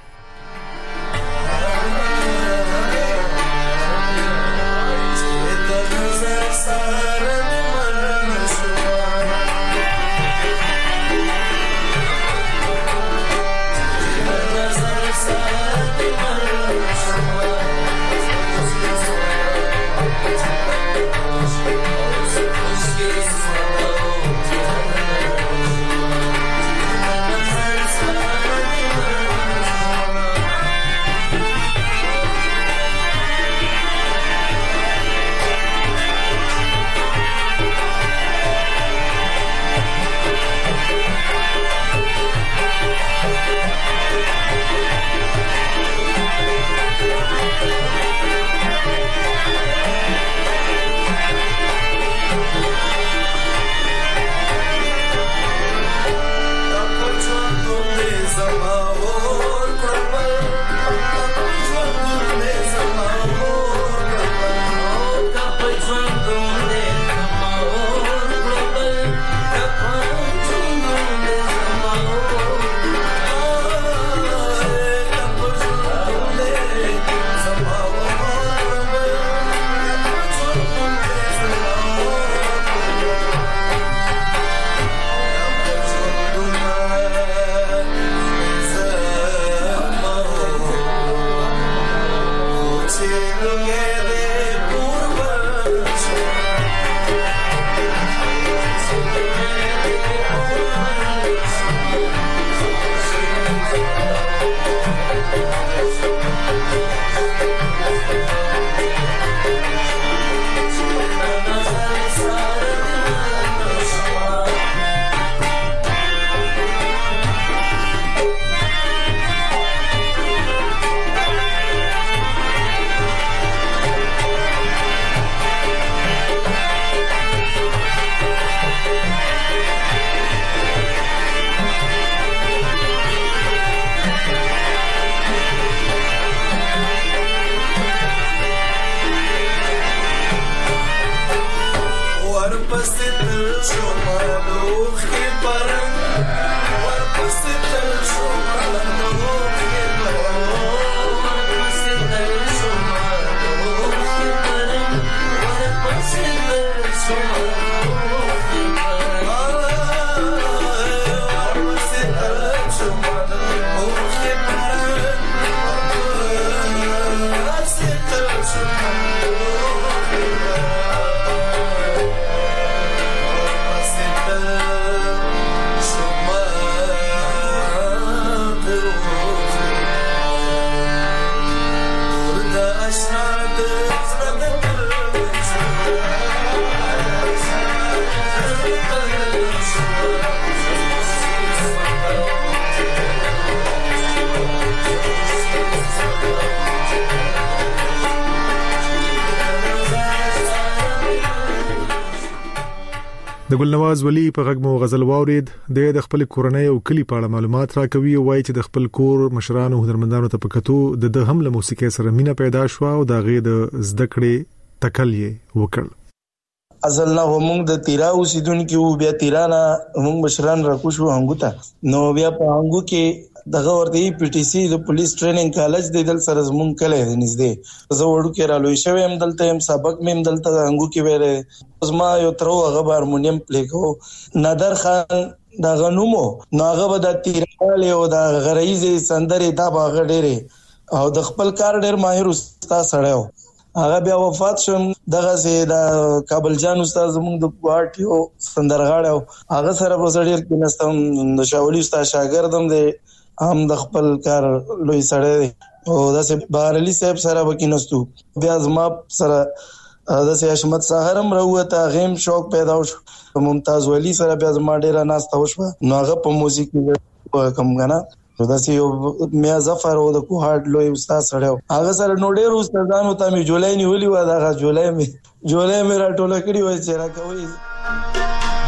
د ګلنواز ولی په غږ مو غزل واورید د خپل کورنۍ او کلی په اړه معلومات راکوي او وایي چې د خپل کور مشرانو او هنرمندانو ته پکتو د هم له موسیقي سره مینا پیدا شو او د غې د زده کړې تکل یې وکړ. اصل نه موږ د تیرا اوسیدونکو بیا تیرانا موږ مشران راکوشو هنګوتا نو بیا په هنګو کې دغه ورته پی ټی سی د پولیس ټریننګ کالج د دل سره زمون کله نږدې زه وړو کې را لوي شوم هم دلته هم سبق مې دلته هنګو کې وره زما یو تر هغه هارمونیم پلی کو نادر خان دا غنومو ناغه به د تیرال او د غریزي سندري دا باغ ډېره او د خپل کار ډېر ماهر استاد سره هغه بیا وفات شوم دغه سي د کابل جان استاد زموږ د پارټیو سندرغاړو هغه سره په سړیر کې نستم د شاولي استاد شاګردم دی هم د خپل کار لوی سړی او د بهرلی صاحب سره وکینستو بیا زما سره د سي حشمت سحرم راوته غیم شوق پیدا شو ممتاز ولی سره بیا زما ډیره ناسته وشو نو هغه په موزیک کم غنا دا سي میا ظفر او د کوهات لوی استاد سره هغه سره نو ډیر استادانو ته می جولای نیولې و دا جولای می جولای می راټوله کړی و چې را کوي.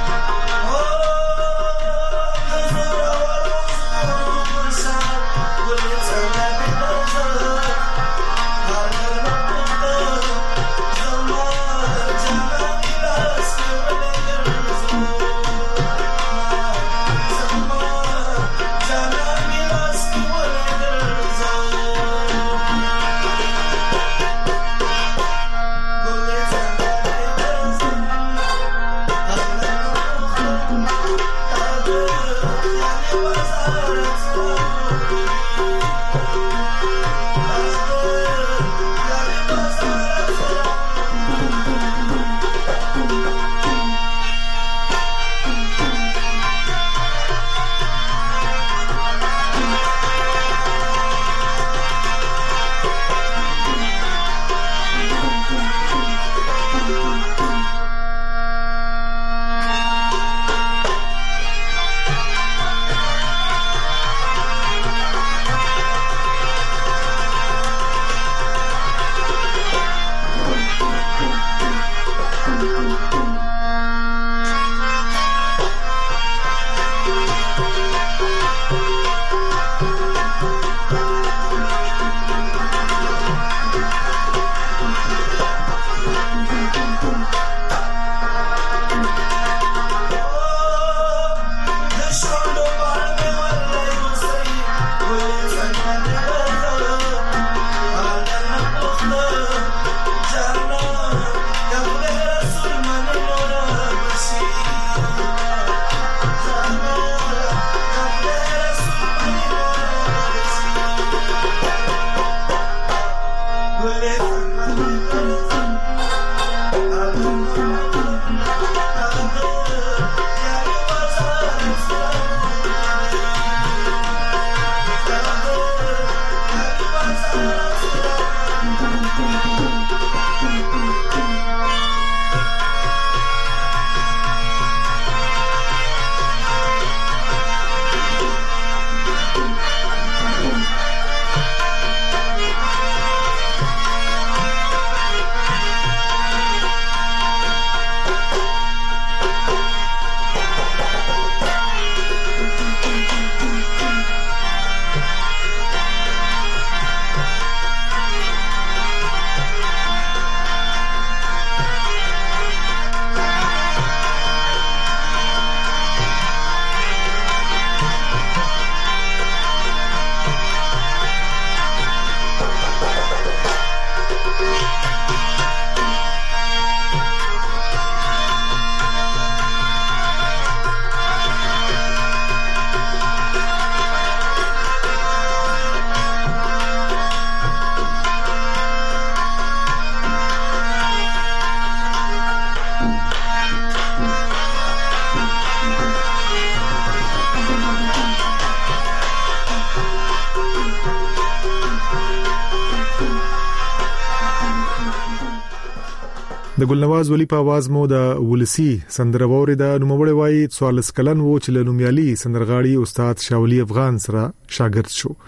د ګلنواز ولی په आवाज مو د ولسی سندروري د نوموړی وای څوارلس کلن وو چې له نومیالي سندرغاړي استاد شاولي افغان سره شاګرد شو.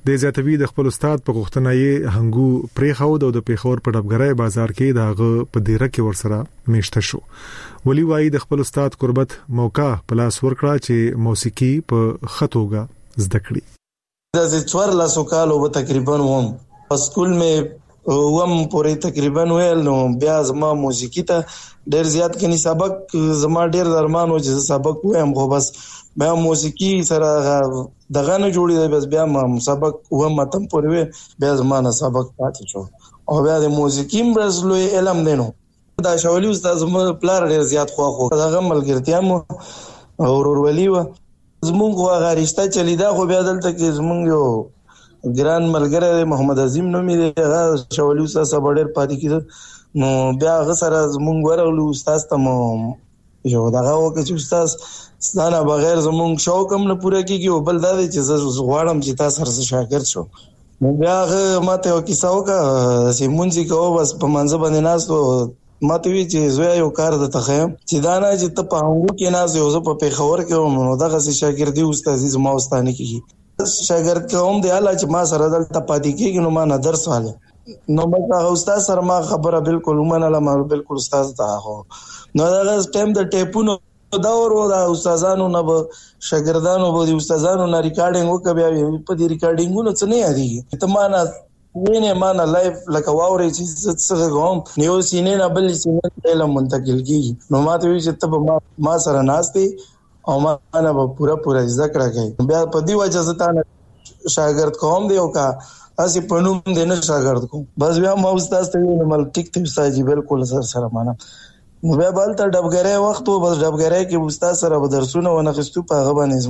د زیاتوی د خپل استاد په غوښتنه یې هنګو پریخاو د پیښور په ډبګرای بازار کې داغه په دیره کې ورسره میشته شو. ولی وای د خپل استاد قربت موقع پلاس ورکړه چې موسیقي په خطوګه زده کړي. د څوار لاسو کالو به تقریبا وم په سکول مې وم پورې تقریبا ویل نو بیا زما موسیقي ته ډېر زیات کني سبق زما ډېر درمان و چې سبق وایم خو بس بیا موسیقي سره دغه نه جوړی بس بیا ما سبق وم تم پورې بیا زما نه سبق پاتې شو او بیا د موسیقي مرزلوی علم دینو دا شاولي استاد زما پلار ډېر زیات خو خو دغه ملګرتیا مو او ورولي و زمونږ هغه رشتہ چلیدا خو بیا دلته کې زمونږ یو ګران ملګری محمد عظیم نومي دی هغه شاولي استاد صاحب ډېر پاتې کېده نو بیا هغه سره زمونږ ورغلو استاد ته مو یو دغه وکړ چې استاد ستانه بغیر زمونږ شوق هم نه پوره کېږي او بل دا دی چې زه غواړم چې تاسو سره شاګرد شو. نو بیا هغه ماته یو کیسه وکړه چې مونږ کوو بس په منځ باندې ناستو ماته وی چې زوی یو کار د تخیم چې دا نه چې ته په هغو کې ناز یو زه په پیښور کې وم نو دغه شاګردي استاد زما واستانه کېږي شاګرد کوم دی الله چې ما سره دلته پاتې کېږي نو ما نه درس واله نو مګه استاد سره ما خبره بالکل ومنله ما بالکل استاد ته هو نو دا ټیم د ټیپونو دا ورو دا استادانو نه به شاګردانو به استادانو نه ریکارډینګ وکړي بیا په دې ریکارډینګونو څه نه یادېږي ته ما نه وینه ما نه لایف لکه واوري چې څه کوم نیو سینې نه بل سینې علم منتقل کیږي نو ما ته وی چې ته ما, ما سره ناشتي او ما نه به پورا پورا ذکر کوي بیا په دی وجه زتانه شاګرد کوم دی او کا اسی پنوم دی نه شاګرد کوم بس بیا ما استاد ته ویل مل ټیک ته استاد جی بالکل سره سره معنا نو بیا بل ته ډبګره وخت و بس ډبګره کې استاد سره به درسونه ونه خستو په غو باندې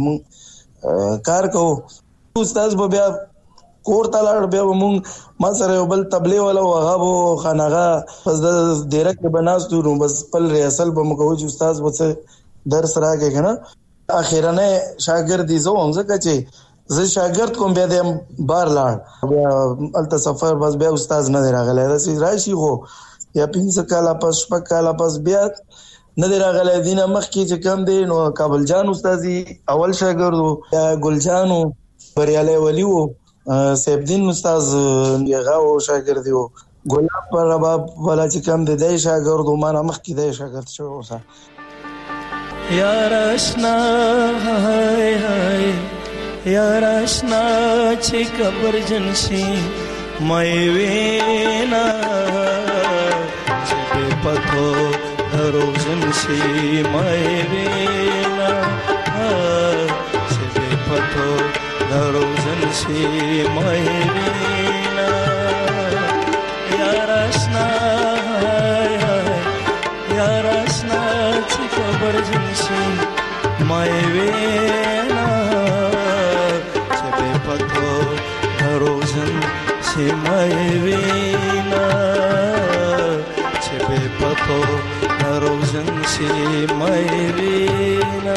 زمو کار کوو استاد به بیا کور ته لاړ بیا مونږ ما سره بل تبلیغ ولا وغابو خانغه پس د ډیرکټ بناستو نو بس بل ریاصل به مکو چې استاد به درس راګه کنه اخیرانه شاګرد دي زو هم ځکه چې زه شاګرد کوم بیا د بار لاړ بیا الته سفر بس بیا استاد نه راغلی راشي راشي خو یا پنځه کاله پس شپږ کاله پس بیا نه راغلی دینه مخکې چې کم دی نو کابل جان استادي اول شاګرد یا ګل جانو بریاله ولی وو سیف الدین استاد یغه او شاګرد یو ګلاب پر رباب ولا چې کم دی د شاګرد ما نه مخکې دی شاګرد شو اوسه یار آشنا هاي هاي یار آشنا چې قبر جنشي مې وینا چې په پتو درو جنشي مې وینا چې په پتو درو جنشي مې وینا یار آشنا هاي هاي یار آشنا چې قبر جنشي مې وینا چې په پتو درو جنشي مې وینا چې په پتو درو جنشي مې وینا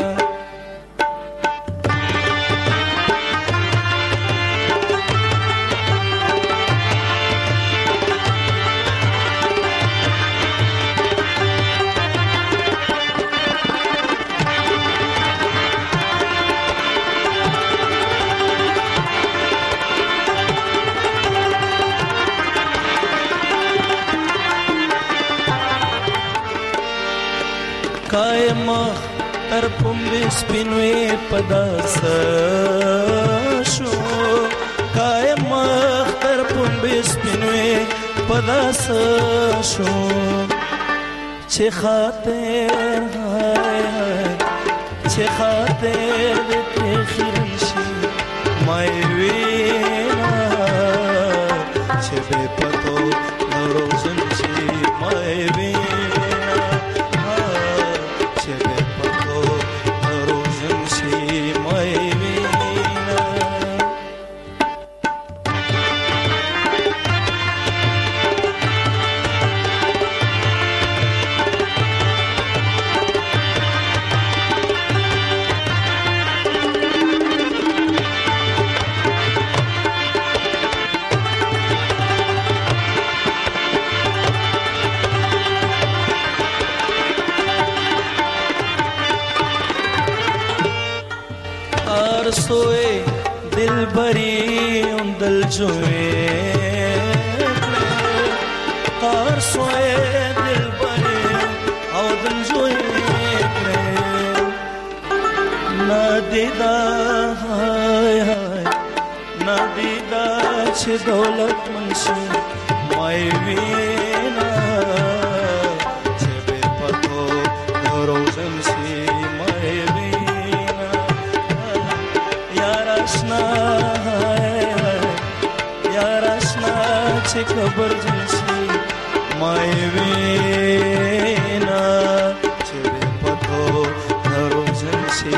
कायम तर पुंबे स्पिनवे पदास शो कायम तर पुंबे स्पिनवे पदास शो चे खातिर हाय हाय चे खातिर ते खिरशी माय वेना चे बे पतो रोशन ची माय वेना جوې تار سوې دل بره او دل جوې نادیدا هاي هاي نادیدا چې دولت منشي مای وینا چې به پتو روزن سي مای وینا یار آشنا یار آشنا چې خبر جنسي مای وینا چې به پتو روزن سي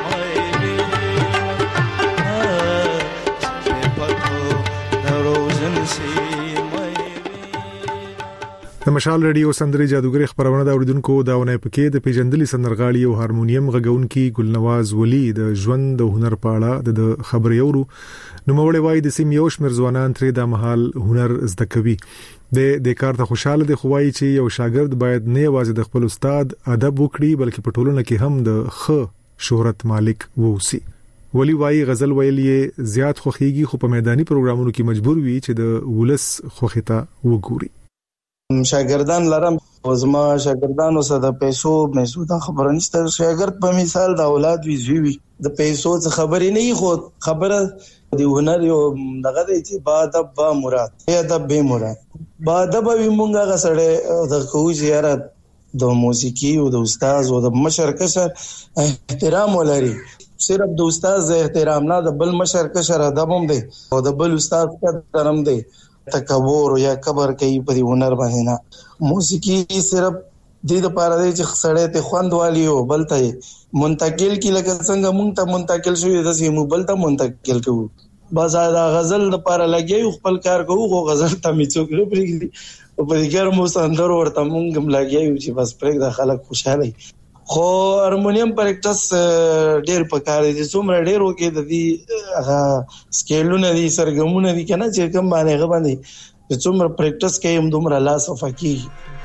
د مشال رادیو سندري جادوګر خبرونه دا اوریدونکو داونه پکې د پیجندلي سندرغاړي او هارمونیم غږونکي ګلنواز ولی د ژوند او هنر په اړه د خبرې اورو نو مولوی وای د سیم یو شمیر ځوانان ترې د محل هنر زده کوي د د کار ته خوشاله دي خوای چې یو شاګرد باید نه یوازې د خپل استاد ادب وکړي بلکې په ټولنه کې هم د ښه شهرت مالک ووسی ولی وای غزل ویلې زیات خوخيږي خو په میداني پروګرامونو کې مجبور وي چې د ولس خوخته وګوري شاګردان لرم زما شاګردانو سره د پیسو مېسو دا خبره نشته شاګرد په مثال د اولاد وی زوی د پیسو څخه خبرې نه خو خبره دی هنر یو دغه دی چې با ادب با مراد یا ادب به مراد با ادب وی مونږه غسړې د کوی زیارت د موسیقي او د استاد او د مشر کشر احترام ولري صرف د استاد احترام نه د بل مشر کشر ادب هم دی او د بل استاد قدر هم دی تکبر یا کبر کوي په هنر باندې نه موسیقي صرف د دې لپاره دی چې سړی ته خوند والی او بلته منتقل کی لکه څنګه مونږ ته منتقل شوی د سیمو بلته منتقل کوو بس دا غزل لپاره لګي خپل کار کوو خو غزل ته میڅوک نه پریږدي په دې ګرمو سندر ورته مونږ هم لګي چې بس پرېږ د خلک خوشاله خو هارمونیم پریکټس ډېر پکاره دي څومره ډېر وکي د دې هغه سکیلونه دي سرګمونه دي کنه چې کوم باندې غو باندې څومره پریکټس کوي هم دومره لاس افکی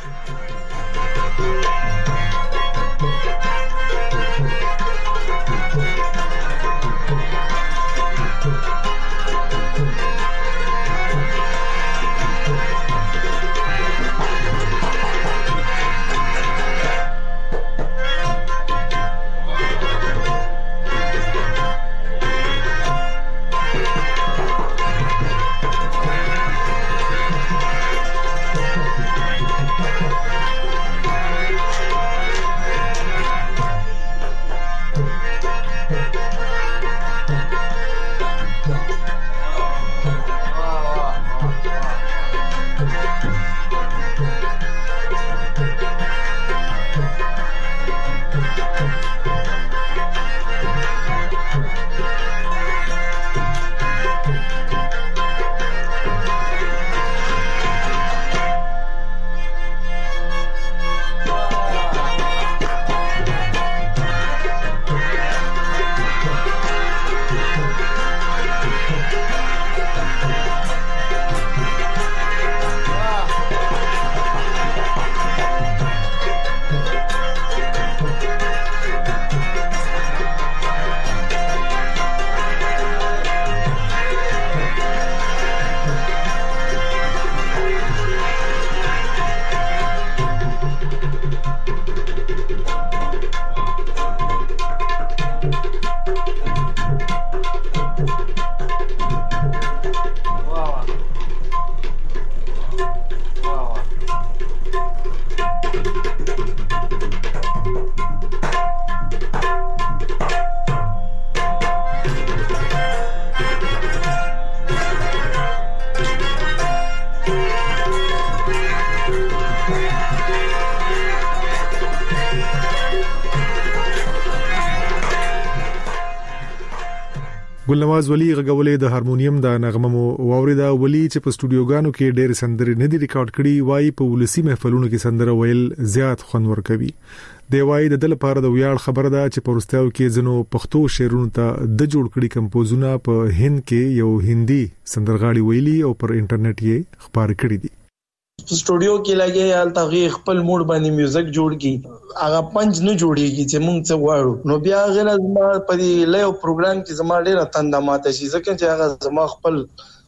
ګلنواز ولی غږولې د هارمونیم د نغمه واوریدا ولی چې په سټوډیوګانو کې ډېر سندري نه دي ریکارډ کړي وای په ولسی محفلونو کې سندره ویل زیات خوند ورکوي دی وای د دل لپاره د ویاړ خبره ده چې په ورستیاو کې زنو پښتو شعرونو ته د جوړ کړي کمپوزونه په هند کې یو هندي سندرغاړي ویلي او پر انټرنیټ یې خبر کړي دي سټوډیو کې لګي حال تغیر خپل موډ باندې میوزیک جوړ کی هغه پنځ نه جوړیږي چې مونږ څه غواړو نو بیا غره زما په دې لیو پروګرام کې زما ډیره تنده ماته شي ځکه چې هغه زما خپل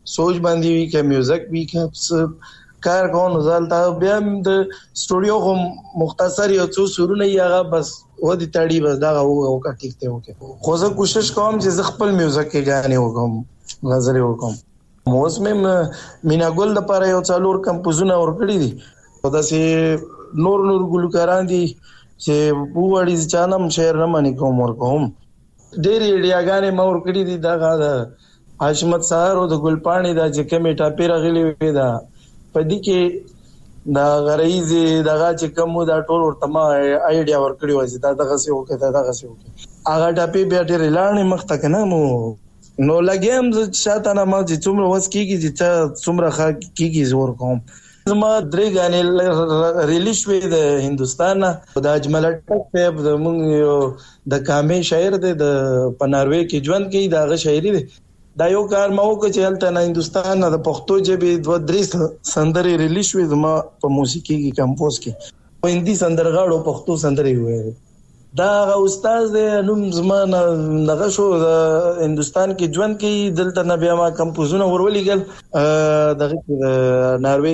سوچ باندې وی کې میوزیک وی کې کار کوم زالتا بیا د سټوډیو هم مختصر یو څو سورونه یې بس و دي تاړي بس دا او کا ټیک ته وکي خو زه کوشش کوم چې خپل میوزیک کې غانې وکم غزل وکم موسم مینا ګل د پاره یو څلور کمپوزونه ورکړي دي دا سي نور نور ګلوکاران دي چې بووړي چانم شعر نه مانی کوم ورکوم ډېری ډیاګانې مور کړی دي دا غا حشمت سهار او د ګلپانی دا چې کمی ټاپی راغلی وي دا پدې کې دا غریزي دغه چې کوم دا ټول ورته ما آیډیا ورکړی و چې دا دغه څه وکړه دا دغه څه وکړه هغه ټاپی بیا ډېر لاړې مخ ته کنه مو نو لګیم چې شاته نه ما چې څومره وس کیږي چې څومره ښه کیږي زور کوم زما درې غانې ریلیز شوې د هندستان د اجمل ټک په موږ د کامې شاعر د پناروي کې ژوند کوي داغه شاعري دی دا یو کار ما وکړ چې هلته نه هندستان نه د پښتو ژبې دوه درې سندرې ریلیز شوې زما په موسیقي کې کمپوز کې په هندي سندرغاړو پښتو سندرې وې دا هغه استاد دی نوم زما نه شو د هندستان کې ژوند کې دلته نه بیا ما کمپوزونه ورولېګل دغه ناروی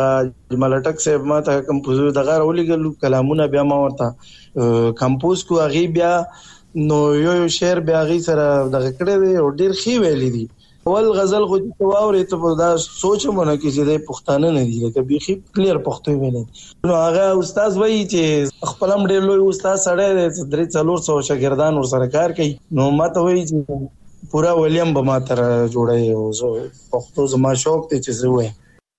کې ملټک صاحب ما ته کمپوزر دغه ورولېګل کلامونه بیا ما ورته کمپوز کو هغه بیا نو یو یو شعر بیا غي سره دغه کړه دی او ډیر خي ویلې دي اول غزل خو چې واوري ته دا سوچ مونږ کې چې د پښتانه نه دي لکه بيخي کلیر پښتو ویلې نو هغه استاد وایي چې خپل هم ډیر لوی استاد سره درې څلور سو شاګردان ور سره کار کوي نو ماته وایي چې پورا ولیم به ما تر جوړي او زه پښتو زما شوق ته چې زه وایم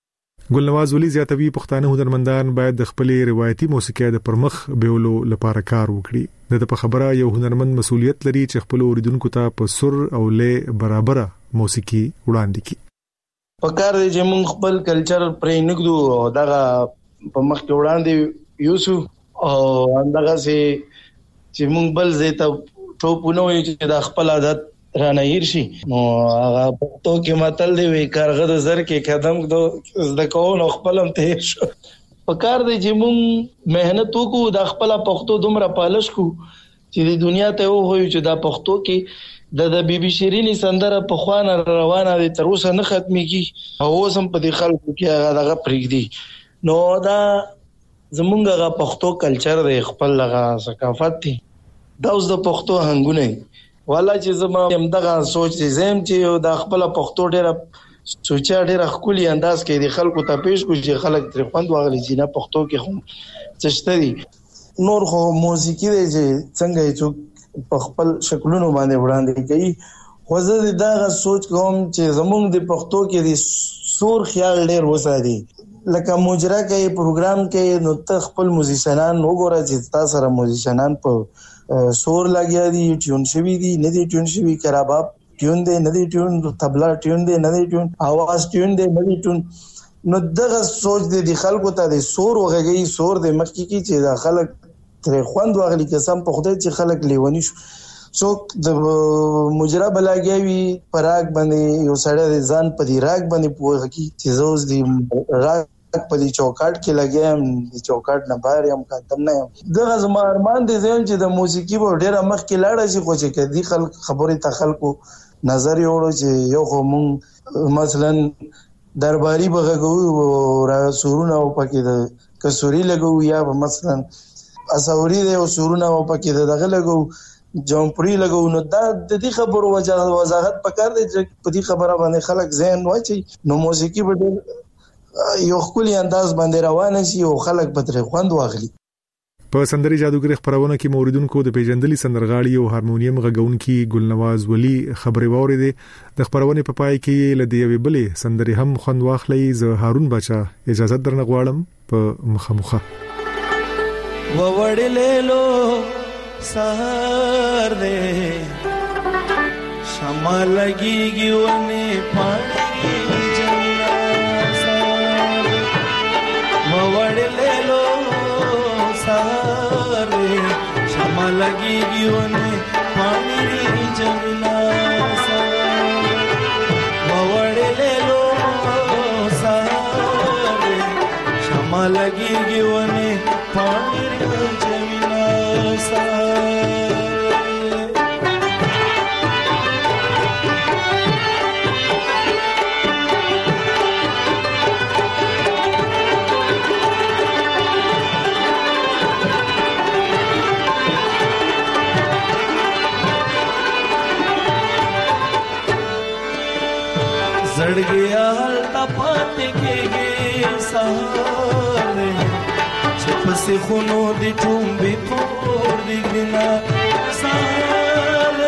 ګلنواز ولی زیاتوي پښتانه هنرمندان باید د خپل روایتي موسیقي د پرمخ بیولو لپاره کار وکړي د په خبره یو هنرمند مسولیت لري چې خپل اوریدونکو ته په سر او لې برابره موسیقي وړاندې کړي په کار دی چې موږ خپل کلچر پرې نګدو او دغه په مخ کې وړاندې یوسو او اندغه سي چې موږ بل زیته ټوپونه وي چې د خپل عادت رانه هیرشي نو هغه پښتو کې متل دی وی کارغه د زر کې قدم د د کول خپلم ته شو په کار دی چې مونږ مهنت وکړو د خپل پښتو دومره پالش کو چې د دنیا ته وایو چې د پښتو کې د د بیبي شیرینی سندره په خوانه روانه دي تر اوسه نه ختميږي او اوس هم په دې خلکو کې هغه دغه پرېږدي نو دا زمونږ هغه پښتو کلچر دی خپل هغه ثقافت دی دا اوس د پښتو هنګونه والا چې زما هم دغه سوچ زم چې د خپل پښتو ډېر سوچا ډېر خولي انداز کې د خلکو ته پیش کو چې خلک تر خوند واغلي چې نه پښتو کې هم څه دي نور خو موسیقي دی چې څنګه چې په خپل شکلونو باندې وړاندې کوي خو زه دا سوچ کوم چې زمونږ د پښتو کې د سور خیال ډېر وساتي لکه مجرا کې پروګرام کې نو ته خپل موزیشنان وګوره چې تاسو سره موزیشنان په سور لګیا دي ټیون شوی دي نه دي ټیون شوی کراباب ټیون دی نه دي ټیون تبلا ټیون دی نه دي ټیون आवाज ټیون دی نه دي ټیون نو دغه سوچ دی د خلکو ته د سور وغږی سور د مخکې کی چې د خلک تر خوند واغلي قسم په خدای چې خلک لیونی شو څوک د مجرا بلاګیوي پراګ باندې یو سړی ځان په دی راګ باندې پوهه کی چې زوز دی راګ په دې چوکاټ کې لګیم د چوکاټ نه بهر یم کاتم نه یم دغه زما ارمان دي چې د موسیقي په ډیره مخ کې لاړ شي خو چې کدي خلک خبرې ته خلکو نظر یوړو چې یو خو مونږ مثلا درباري بغږو را سورونه او پکې د کسوري لګو یا مثلا اسوري د سورونه او پکې دغه لګو جمپري لګو نو دا د دې خبرو وضاحت پکار دی چې په دې خبره باندې خلک ذهن واچي نو موسیقي په یو خولي انداز باندې روان شي او خلک به تر خوند واخلي په سندري جادوګر خبرونه کې موریدونکو د پیژندلي سندرغاړي او هارمونیم غږونکي ګلنواز ولی خبري ووري د خبرونه په پای کې لدی وی بلې سندري هم خوند واخلي زه هارون بچا اجازه درنه غواړم په مخمخه و وړلېلو سهار دې شمع لګيږي ونه پانی وړلېلو سهار شمع لګيږي ونه پانی جمنا وړلېلو سهار شمع لګيږي ونه پانی جمنا زړګي حال تپات کېږي سهار چې پسې خونو دي ټومبي پور دي ګنا سهار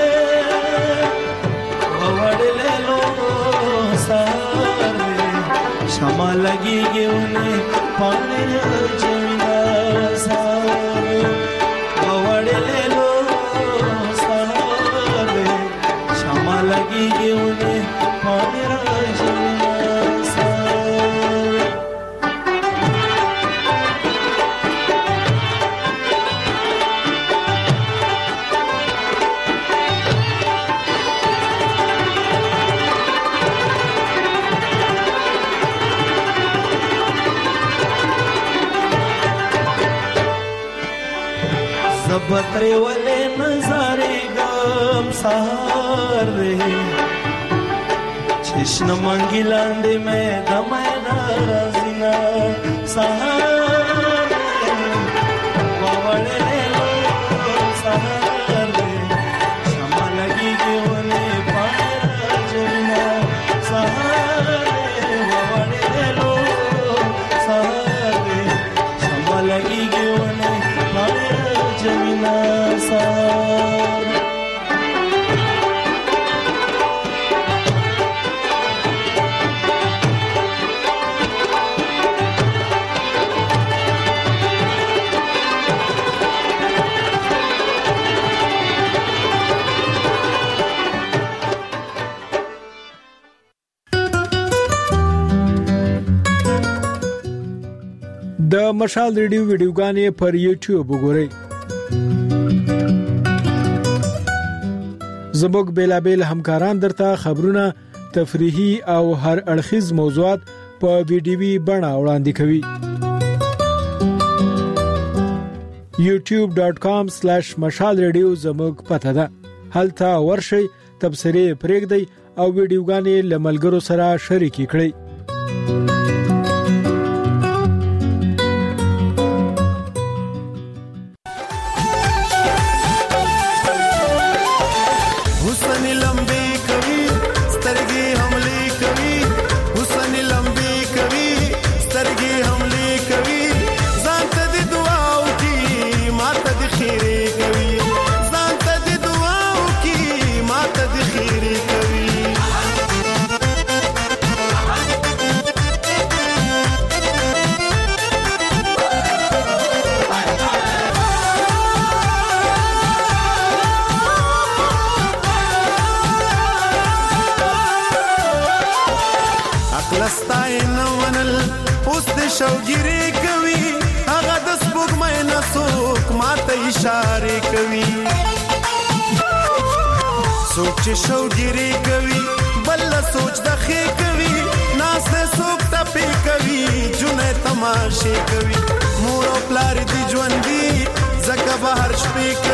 وړلې لو سهار شمع لګيږي ونه پاڼې جنا سهار وړلې لو سهار شمع لګيږي ونه پاڼې جنا سهار زبترے والے نظارے گام سہار رہے چشن مانگی لاندے میں دمائے نازینا سہار رہے ووڑے لے لو سہار رہے شمع لگی گے انہیں پائرہ جمنا سہار رہے ووڑے لے لو سہار رہے شمع لگی گے انہیں پائرہ جمینا سار د مشال ریډیو ویډیوګانې پر یوټیوب وګورئ. زموږ بیلابیل همکاران درته خبرونه، تفریحي او هر اړخیز موضوعات په ویډیوي بڼه وړاندې کوي. یوټیوب ډاٹ کام سلیش مشال ریډیو زموږ پته ده. هلته ورشئ، تبصرې پرېږدئ او ویډیوګانې له ملګرو سره شریکې کړئ. شوګيري کوي هغه د سپوږمۍ نسوک ماته اشاره کوي سوچ شوګيري کوي بل سوچ د خې کوي ناس سوک ټپي کوي جنې تماشه کوي مور او پلار دي ژوند دي زکه بهر شپې